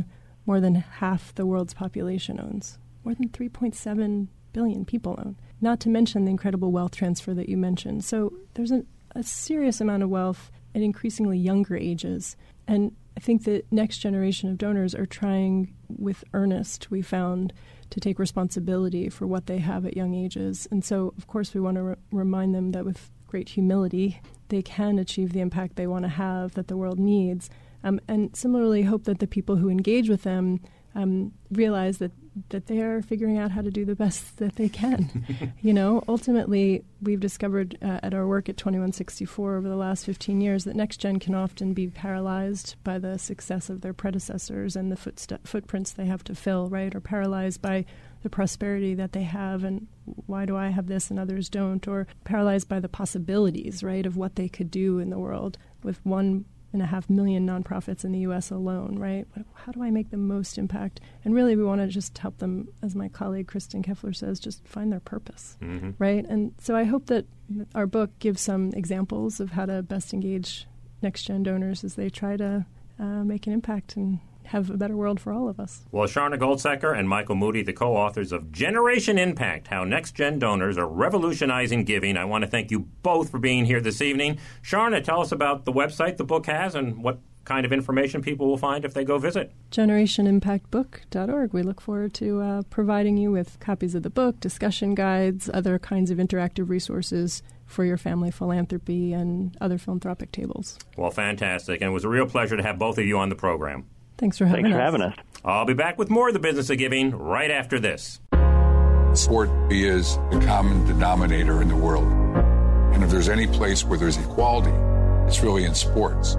more than half the world's population owns. More than three point seven billion people own, not to mention the incredible wealth transfer that you mentioned. So there's a, a serious amount of wealth at increasingly younger ages. And I think the next generation of donors are trying with earnest, we found, to take responsibility for what they have at young ages. And so, of course, we want to re- remind them that with great humility, they can achieve the impact they want to have, that the world needs. Um, and similarly, hope that the people who engage with them um, realize that, that they are figuring out how to do the best that they can. You know, ultimately, we've discovered uh, at our work at twenty-one sixty-four over the last fifteen years that NextGen can often be paralyzed by the success of their predecessors and the footst- footprints they have to fill, right? Or paralyzed by the prosperity that they have and why do I have this and others don't? Or paralyzed by the possibilities, right, of what they could do in the world with one and a half million nonprofits in the U S alone, right? How do I make the most impact? And really, we want to just help them, as my colleague Kristen Keffler says, just find their purpose, mm-hmm. right? And so I hope that our book gives some examples of how to best engage NextGen donors as they try to uh, make an impact and have a better world for all of us. Well, Sharna Goldsecker and Michael Moody, the co-authors of Generation Impact, How NextGen Donors Are Revolutionizing Giving. I want to thank you both for being here this evening. Sharna, tell us about the website the book has and what kind of information people will find if they go visit. generation impact book dot org. We look forward to uh, providing you with copies of the book, discussion guides, other kinds of interactive resources for your family philanthropy and other philanthropic tables. Well, fantastic. And it was a real pleasure to have both of you on the program. Thanks for having Thanks us. for having us. I'll be back with more of the Business of Giving right after this. Sport is the common denominator in the world. And if there's any place where there's equality, it's really in sports.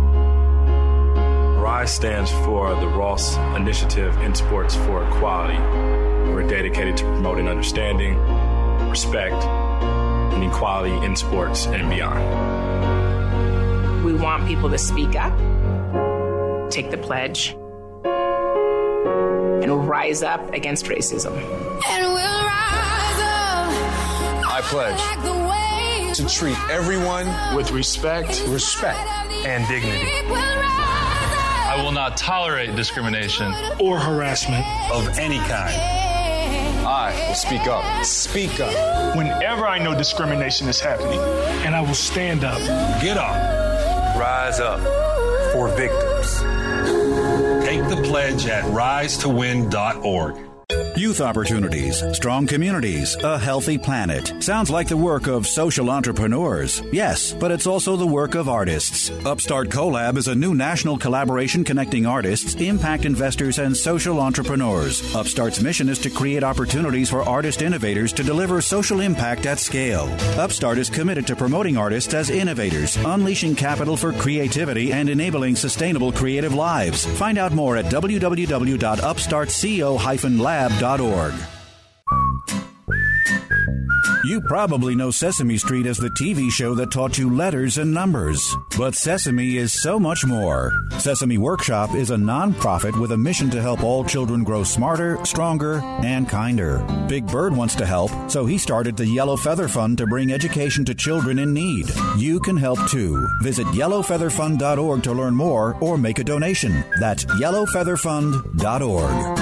RISE stands for the Ross Initiative in Sports for Equality. We're dedicated to promoting understanding, respect, and equality in sports and beyond. We want people to speak up, take the pledge, and rise up against racism. And we'll rise up. I pledge to treat everyone with respect, respect, and dignity. I will not tolerate discrimination or harassment of any kind. I will speak up. Speak up. Whenever I know discrimination is happening, and I will stand up. Get up. Rise up for victims. Take the pledge at rise to win dot org. Youth opportunities, strong communities, a healthy planet. Sounds like the work of social entrepreneurs. Yes, but it's also the work of artists. Upstart Collab is a new national collaboration connecting artists, impact investors, and social entrepreneurs. Upstart's mission is to create opportunities for artist innovators to deliver social impact at scale. Upstart is committed to promoting artists as innovators, unleashing capital for creativity, and enabling sustainable creative lives. Find out more at w w w dot upstart co dash lab dot org. You probably know Sesame Street as the T V show that taught you letters and numbers. But Sesame is so much more. Sesame Workshop is a nonprofit with a mission to help all children grow smarter, stronger, and kinder. Big Bird wants to help, so he started the Yellow Feather Fund to bring education to children in need. You can help too. Visit yellow feather fund dot org to learn more or make a donation. That's yellow feather fund dot org.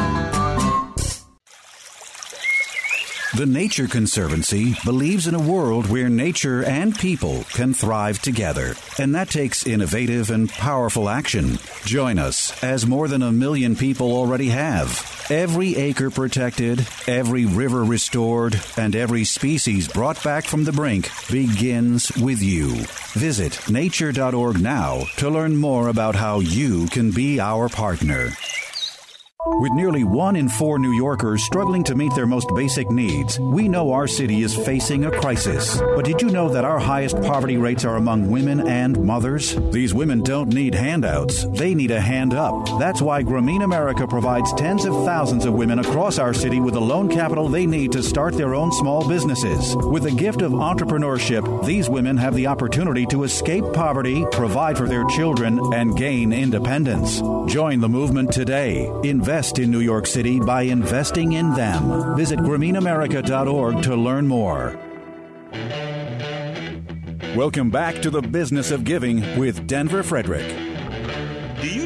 The Nature Conservancy believes in a world where nature and people can thrive together. And that takes innovative and powerful action. Join us, as more than a million people already have. Every acre protected, every river restored, and every species brought back from the brink begins with you. Visit nature dot org now to learn more about how you can be our partner. With nearly one in four New Yorkers struggling to meet their most basic needs, we know our city is facing a crisis. But did you know that our highest poverty rates are among women and mothers? These women don't need handouts. They need a hand up. That's why Grameen America provides tens of thousands of women across our city with the loan capital they need to start their own small businesses. With the gift of entrepreneurship, these women have the opportunity to escape poverty, provide for their children, and gain independence. Join the movement today. Invest in New York City by investing in them. Visit Grameen America dot org to learn more. Welcome back to the Business of Giving with Denver Frederick. Do you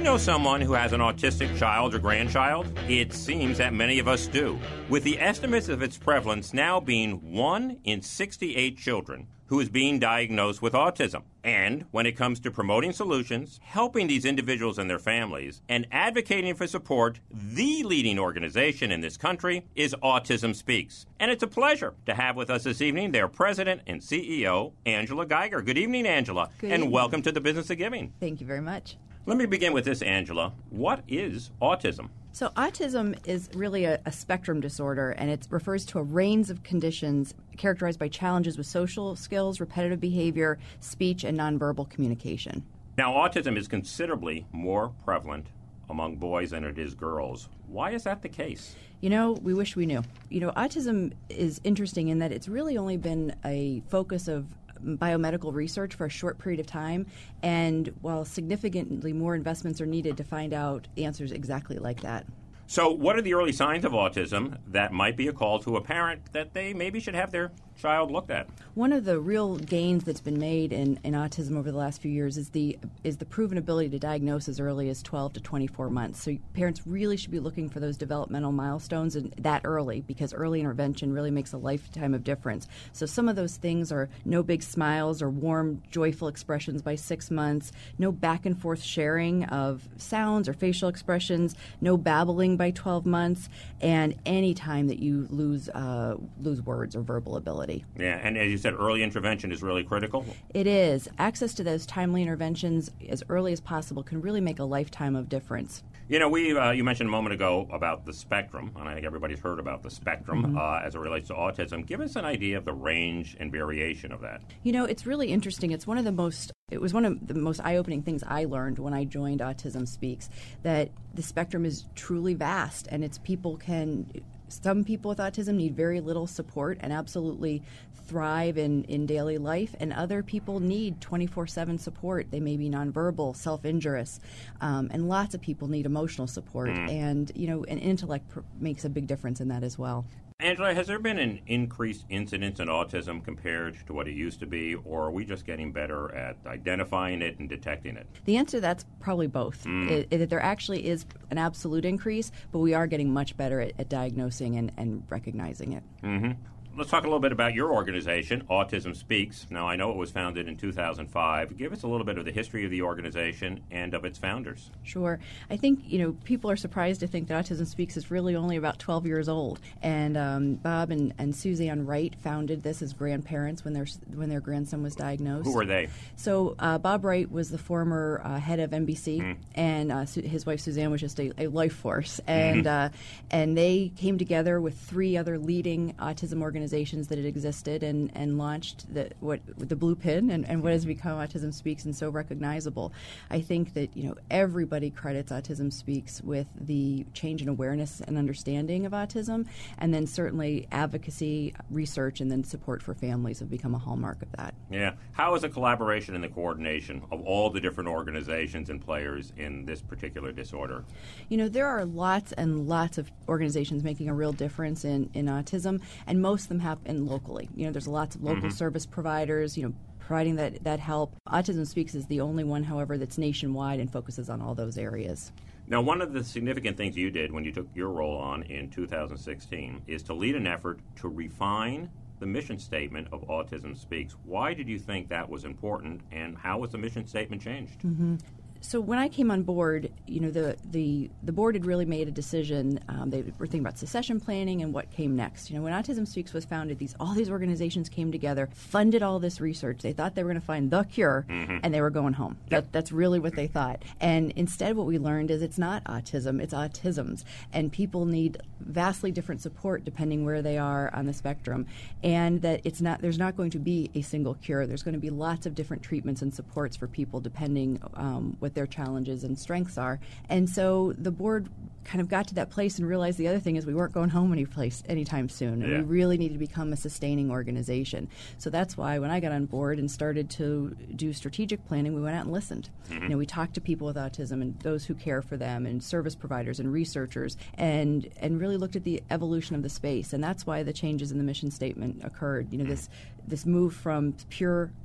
know someone who has an autistic child or grandchild? It seems that many of us do, with the estimates of its prevalence now being one in sixty-eight children who is being diagnosed with autism. And when it comes to promoting solutions, helping these individuals and their families, and advocating for support, the leading organization in this country is Autism Speaks. And it's a pleasure to have with us this evening their president and C E O, Angela Geiger. Good evening, Angela, Good and evening. Welcome to the Business of Giving. Thank you very much. Let me begin with this, Angela. What is autism? So autism is really a, a spectrum disorder, and it refers to a range of conditions characterized by challenges with social skills, repetitive behavior, speech, and nonverbal communication. Now, autism is considerably more prevalent among boys than it is girls. Why is that the case? You know, we wish we knew. You know, autism is interesting in that it's really only been a focus of biomedical research for a short period of time, and while significantly more investments are needed to find out answers exactly like that. So what are the early signs of autism that might be a call to a parent that they maybe should have their child looked at? One of the real gains that's been made in, in autism over the last few years is the is the proven ability to diagnose as early as twelve to twenty-four months. So parents really should be looking for those developmental milestones and that early, because early intervention really makes a lifetime of difference. So some of those things are no big smiles or warm, joyful expressions by six months, no back and forth sharing of sounds or facial expressions, no babbling by twelve months, and any time that you lose uh, lose words or verbal ability. Yeah, and as you said, early intervention is really critical. It is. Access to those timely interventions as early as possible can really make a lifetime of difference. You know, we uh, you mentioned a moment ago about the spectrum, and I think everybody's heard about the spectrum Mm-hmm. uh, as it relates to autism. Give us an idea of the range and variation of that. You know, it's really interesting. It's one of the most, it was one of the most eye-opening things I learned when I joined Autism Speaks, that the spectrum is truly vast, and it's people can, some people with autism need very little support and absolutely thrive in, in daily life, and other people need twenty-four seven support. They may be nonverbal, self-injurious, um, and lots of people need emotional support. Mm. And, you know, and intellect pr- makes a big difference in that as well. Angela, has there been an increased incidence in autism compared to what it used to be, or are we just getting better at identifying it and detecting it? The answer to that's probably both. Mm. It, it, there actually is an absolute increase, but we are getting much better at, at diagnosing and, and recognizing it. Mm-hmm. Let's talk a little bit about your organization, Autism Speaks. Now, I know it was founded in two thousand five. Give us a little bit of the history of the organization and of its founders. Sure. I think, you know, people are surprised to think that Autism Speaks is really only about twelve years old. And um, Bob and, and Suzanne Wright founded this as grandparents when their when their grandson was diagnosed. Who were they? So uh, Bob Wright was the former uh, head of N B C, mm. and uh, Su- his wife Suzanne was just a, a life force. And mm-hmm. uh, and they came together with three other leading autism organizations that had existed and, and launched the what the Blue Pin and, and what has become Autism Speaks and so recognizable. I think that, you know, everybody credits Autism Speaks with the change in awareness and understanding of autism, and then certainly advocacy, research, and then support for families have become a hallmark of that. Yeah. How is the collaboration and the coordination of all the different organizations and players in this particular disorder? You know, there are lots and lots of organizations making a real difference in, in autism, and most of them happen locally. You know, there's lots of local mm-hmm. service providers, you know, providing that, that help. Autism Speaks is the only one, however, that's nationwide and focuses on all those areas. Now, one of the significant things you did when you took your role on in two thousand sixteen is to lead an effort to refine the mission statement of Autism Speaks. Why did you think that was important, and how was the mission statement changed? Mm-hmm. So when I came on board, you know, the the, the board had really made a decision. Um, they were thinking about succession planning and what came next. You know, when Autism Speaks was founded, these all these organizations came together, funded all this research. They thought they were going to find the cure, mm-hmm. and they were going home. Yep. That, that's really what they thought. And instead, what we learned is it's not autism, it's autisms. And people need vastly different support depending where they are on the spectrum. And that it's not there's not going to be a single cure. There's going to be lots of different treatments and supports for people depending um, what their challenges and strengths are. And so the board kind of got to that place and realized the other thing is we weren't going home any place anytime soon. And yeah. we really needed to become a sustaining organization. So that's why when I got on board and started to do strategic planning, we went out and listened. Mm-hmm. You know, we talked to people with autism and those who care for them and service providers and researchers and and really looked at the evolution of the space. And that's why the changes in the mission statement occurred. You know, mm-hmm. this this move from pure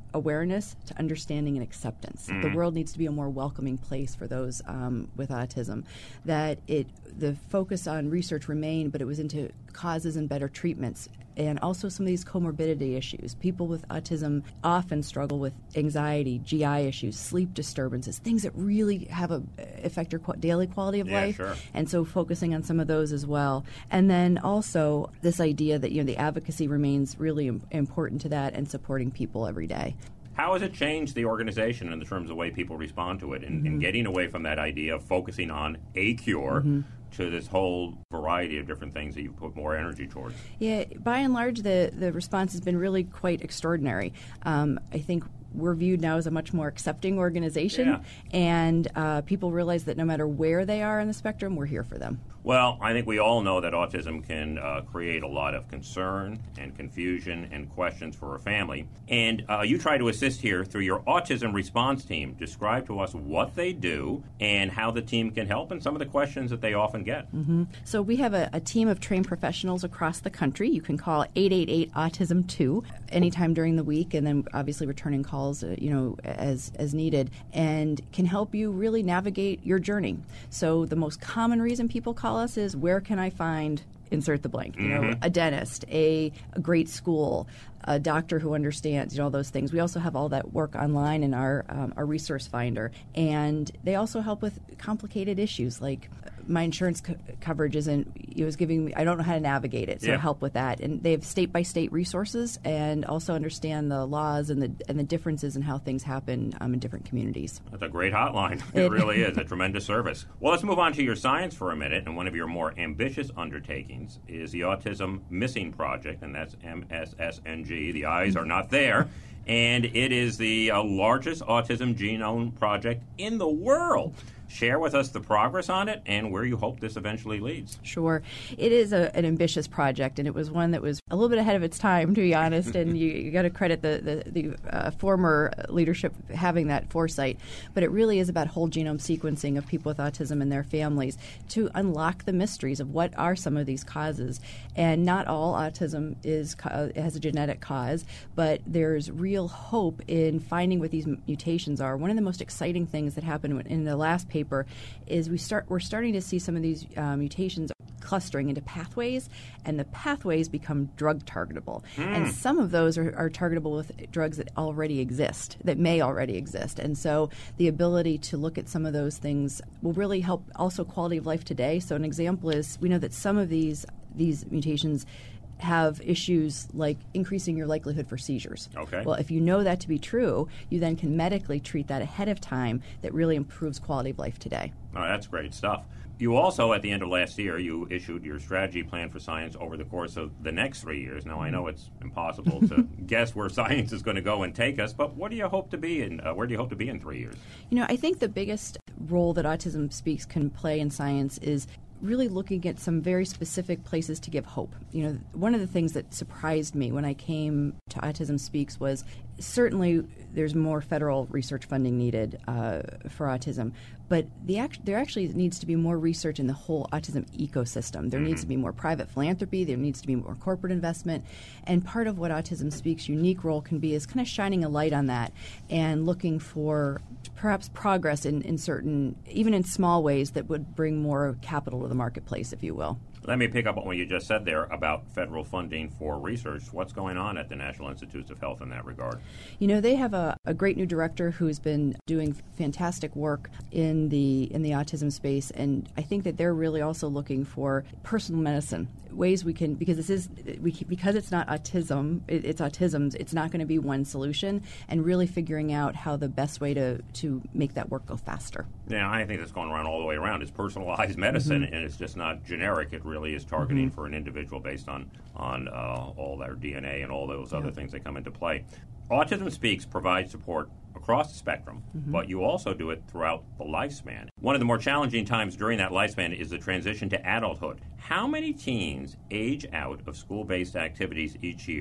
awareness to understanding and acceptance. Mm-hmm. The world needs to be a more welcoming place for those um, with autism. That it the focus on research remained, but it was into causes and better treatments. And also some of these comorbidity issues. People with autism often struggle with anxiety, G I issues, sleep disturbances, things that really have a affect your daily quality of yeah, life. Sure. And so focusing on some of those as well. And then also this idea that, you know, the advocacy remains really im- important to that and supporting people every day. How has it changed the organization in the terms of the way people respond to it and, mm-hmm. and getting away from that idea of focusing on a cure mm-hmm. to this whole variety of different things that you put more energy towards? Yeah, by and large, the, the response has been really quite extraordinary. Um, I think we're viewed now as a much more accepting organization, yeah. and uh, people realize that no matter where they are on the spectrum, we're here for them. Well, I think we all know that autism can uh, create a lot of concern and confusion and questions for a family. And uh, you try to assist here through your autism response team. Describe to us what they do and how the team can help and some of the questions that they often get. Mm-hmm. So we have a, a team of trained professionals across the country. You can call eight eight eight autism two anytime during the week, and then obviously returning calls, uh, you know, as as needed, and can help you really navigate your journey. So the most common reason people call us is, where can I find, insert the blank, you know, mm-hmm. a dentist, a, a great school, a doctor who understands, you know, all those things. We also have all that work online in our um, our resource finder, and they also help with complicated issues like my insurance co- coverage isn't, it was giving me, I don't know how to navigate it, so yeah. help with that. And they have state-by-state resources and also understand the laws and the and the differences in how things happen um, in different communities. That's a great hotline. It, it really is a tremendous service. Well, let's move on to your science for a minute. And one of your more ambitious undertakings is the Autism Missing Project, and that's M S S N G. The eyes are not there. And it is the uh, largest autism genome project in the world. Share with us the progress on it and where you hope this eventually leads. Sure. It is a, an ambitious project, and it was one that was a little bit ahead of its time, to be honest, and you, you got to credit the, the, the uh, former leadership having that foresight. But it really is about whole genome sequencing of people with autism and their families to unlock the mysteries of what are some of these causes. And not all autism is uh, has a genetic cause, but there's real hope in finding what these mutations are. One of the most exciting things that happened in the last paper paper is we start we're starting to see some of these uh, mutations clustering into pathways, and the pathways become drug targetable. Mm. And some of those are, are targetable with drugs that already exist, that may already exist. And so the ability to look at some of those things will really help also quality of life today. So an example is we know that some of these these mutations have issues like increasing your likelihood for seizures. Okay. Well, if you know that to be true, you then can medically treat that ahead of time. That really improves quality of life today. Oh, that's great stuff. You also, at the end of last year, you issued your strategy plan for science over the course of the next three years. Now, I know it's impossible to guess where science is going to go and take us, but what do you hope to be in? Uh, where do you hope to be in three years? You know, I think the biggest role that Autism Speaks can play in science is really looking at some very specific places to give hope. You know, one of the things that surprised me when I came to Autism Speaks was certainly there's more federal research funding needed uh, for autism, but the act- there actually needs to be more research in the whole autism ecosystem. There mm-hmm. needs to be more private philanthropy, there needs to be more corporate investment, and part of what Autism Speaks' unique role can be is kind of shining a light on that and looking for perhaps progress in, in certain, even in small ways that would bring more capital to the marketplace, if you will. Let me pick up on what you just said there about federal funding for research. What's going on at the National Institutes of Health in that regard? You know, they have a, a great new director who's been doing fantastic work in the in the autism space, and I think that they're really also looking for personal medicine, ways we can, because this is we because it's not autism, it, it's autism's, it's not going to be one solution, and really figuring out how the best way to, to make that work go faster. Yeah, I think that's going around all the way around. It's personalized medicine, mm-hmm. and it's just not generic. It really is targeting mm-hmm. for an individual based on, on uh, all their D N A and all those yeah. other things that come into play. Autism Speaks provides support across the spectrum, mm-hmm. but you also do it throughout the lifespan. One of the more challenging times during that lifespan is the transition to adulthood. How many teens age out of school-based activities each year?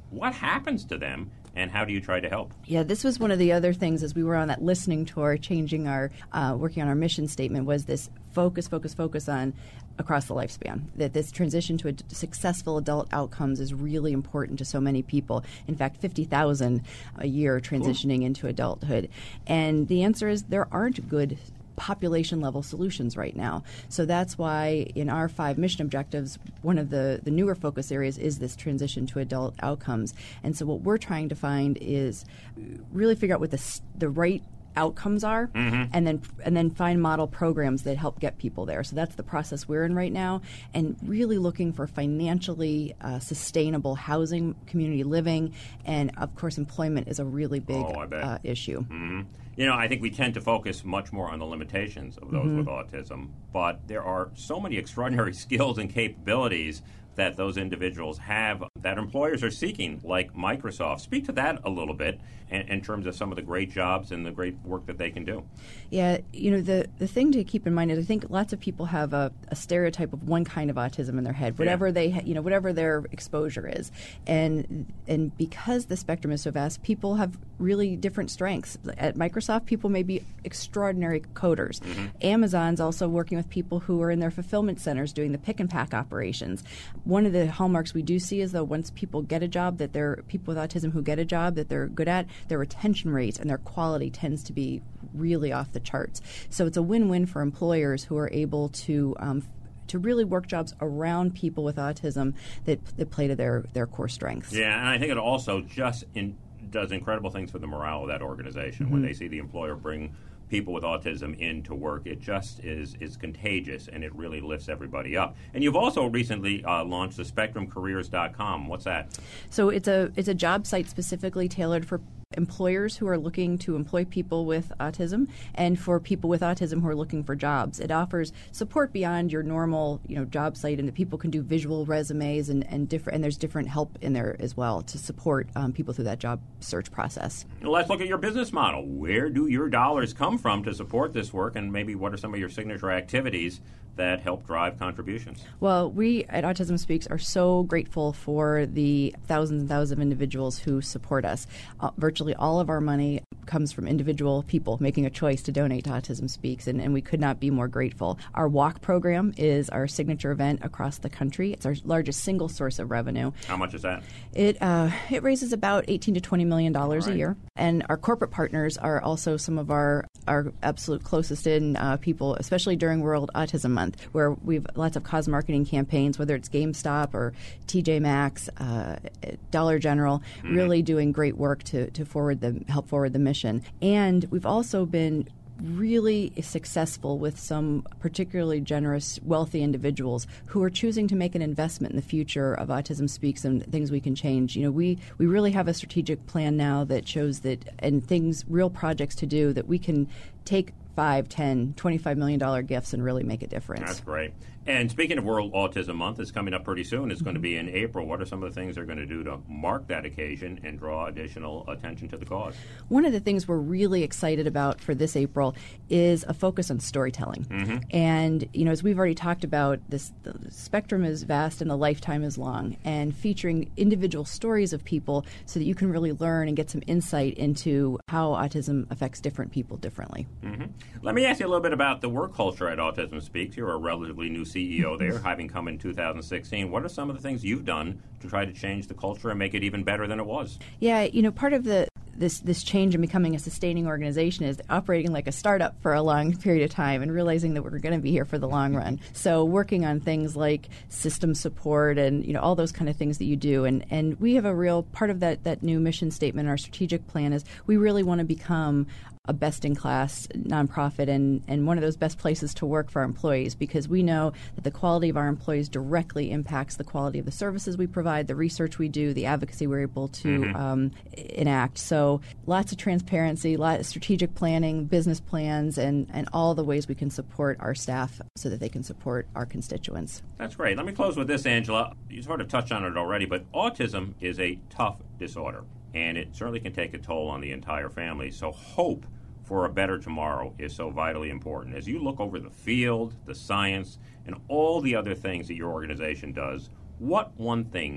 What happens to them, and how do you try to help? Yeah, this was one of the other things as we were on that listening tour, changing our, uh, working on our mission statement, was this focus, focus, focus on across the lifespan. That this transition to a d- successful adult outcomes is really important to so many people. In fact, fifty thousand a year transitioning Ooh. into adulthood. And the answer is there aren't good population-level solutions right now. So that's why in our five mission objectives, one of the, the newer focus areas is this transition to adult outcomes. And so what we're trying to find is really figure out what the, the right outcomes are, mm-hmm. and then and then find model programs that help get people there. So that's the process we're in right now, and really looking for financially uh, sustainable housing, community living, and of course employment is a really big oh, I bet. Uh, issue. Mm-hmm. You know, I think we tend to focus much more on the limitations of those mm-hmm. with autism, but there are so many extraordinary skills and capabilities that those individuals have that employers are seeking, like Microsoft. Speak to that a little bit in, in terms of some of the great jobs and the great work that they can do. Yeah, you know, the, the thing to keep in mind is I think lots of people have a, a stereotype of one kind of autism in their head, whatever yeah. they, ha- you know, whatever their exposure is. And and because the spectrum is so vast, people have really different strengths. At Microsoft, people may be extraordinary coders. Mm-hmm. Amazon's also working with people who are in their fulfillment centers doing the pick and pack operations. One of the hallmarks we do see is, though, once people get a job, that they're people with autism who get a job that they're good at, their retention rates and their quality tends to be really off the charts. So it's a win-win for employers who are able to um, to really work jobs around people with autism that, that play to their, their core strengths. Yeah, and I think it also just in, does incredible things for the morale of that organization mm-hmm. when they see the employer bring people with autism into work. It just is is contagious, and it really lifts everybody up. And you've also recently uh, launched the spectrum careers dot com. What's that? So it's a it's a job site specifically tailored for employers who are looking to employ people with autism and for people with autism who are looking for jobs. It offers support beyond your normal, you know, job site, and that people can do visual resumes and, and different and there's different help in there as well to support um, people through that job search process. Let's look at your business model. Where do your dollars come from to support this work, and maybe what are some of your signature activities that help drive contributions? Well, we at Autism Speaks are so grateful for the thousands and thousands of individuals who support us. Uh, virtually all of our money comes from individual people making a choice to donate to Autism Speaks, and, and we could not be more grateful. Our walk program is our signature event across the country. It's our largest single source of revenue. How much is that? It uh, it raises about eighteen to twenty million dollars right. a year, and our corporate partners are also some of our our absolute closest in uh, people, especially during World Autism Month, where we've lots of cause marketing campaigns, whether it's GameStop or T J Maxx, uh, Dollar General, mm-hmm. really doing great work to to forward the help forward the mission. And we've also been really successful with some particularly generous, wealthy individuals who are choosing to make an investment in the future of Autism Speaks and things we can change. You know, we, we really have a strategic plan now that shows that, and things, real projects to do, that we can take five, ten, twenty-five million dollars gifts and really make a difference. That's great. And speaking of World Autism Month, it's coming up pretty soon. It's mm-hmm. going to be in April. What are some of the things they're going to do to mark that occasion and draw additional attention to the cause? One of the things we're really excited about for this April is a focus on storytelling. Mm-hmm. And, you know, as we've already talked about, this the spectrum is vast and the lifetime is long, and featuring individual stories of people so that you can really learn and get some insight into how autism affects different people differently. Mm-hmm. Let me ask you a little bit about the work culture at Autism Speaks. You're a relatively new C E O there, having come in two thousand sixteen. What are some of the things you've done to try to change the culture and make it even better than it was? Yeah, you know, part of the this this change in becoming a sustaining organization is operating like a startup for a long period of time and realizing that we're going to be here for the long run. So working on things like system support and, you know, all those kind of things that you do. And, and we have a real part of that, that new mission statement, our strategic plan, is we really want to become a best-in-class nonprofit and, and one of those best places to work for our employees, because we know that the quality of our employees directly impacts the quality of the services we provide, the research we do, the advocacy we're able to mm-hmm. um, enact. So lots of transparency, lot of strategic planning, business plans, and, and all the ways we can support our staff so that they can support our constituents. That's great. Let me close with this, Angela. You sort of touched on it already, but autism is a tough disorder, and it certainly can take a toll on the entire family. So hope for a better tomorrow is so vitally important. As you look over the field, the science, and all the other things that your organization does, what one thing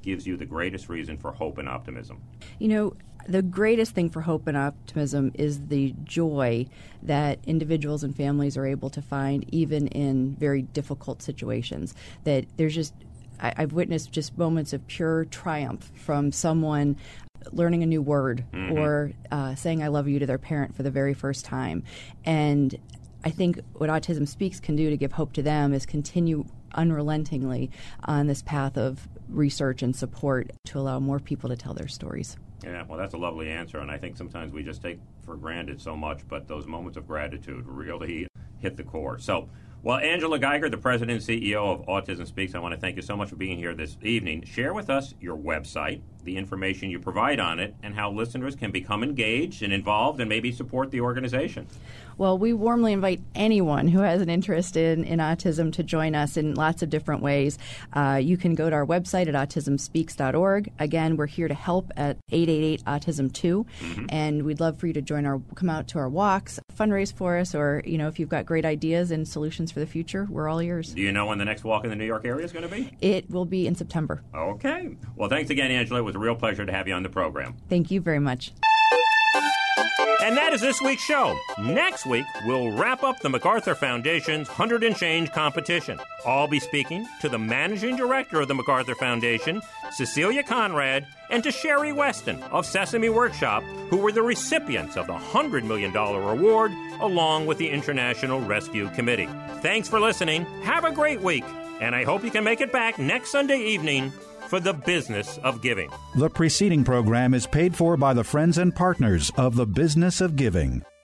gives you the greatest reason for hope and optimism? You know, the greatest thing for hope and optimism is the joy that individuals and families are able to find even in very difficult situations. That there's just, I, I've witnessed just moments of pure triumph from someone learning a new word mm-hmm. or uh, saying I love you to their parent for the very first time. And I think what Autism Speaks can do to give hope to them is continue unrelentingly on this path of research and support to allow more people to tell their stories. Yeah, well, that's a lovely answer, and I think sometimes we just take for granted so much, but those moments of gratitude really hit the core. So, well, Angela Geiger, the president and C E O of Autism Speaks, I want to thank you so much for being here this evening. Share with us your website, the information you provide on it, and how listeners can become engaged and involved and maybe support the organization. Well, we warmly invite anyone who has an interest in, in autism to join us in lots of different ways. Uh, you can go to our website at autism speaks dot org. Again, we're here to help at eight eight eight autism two, mm-hmm. and we'd love for you to join our, come out to our walks, fundraise for us, or, you know, if you've got great ideas and solutions for the future, we're all ears. Do you know when the next walk in the New York area is going to be? It will be in September. Okay. Well, thanks again, Angela. It was a real pleasure to have you on the program. Thank you very much. And that is this week's show. Next week, we'll wrap up the MacArthur Foundation's one hundred and Change competition. I'll be speaking to the managing director of the MacArthur Foundation, Cecilia Conrad, and to Sherry Weston of Sesame Workshop, who were the recipients of the one hundred million dollars award, along with the International Rescue Committee. Thanks for listening. Have a great week. And I hope you can make it back next Sunday evening for the Business of Giving. The preceding program is paid for by the friends and partners of the Business of Giving.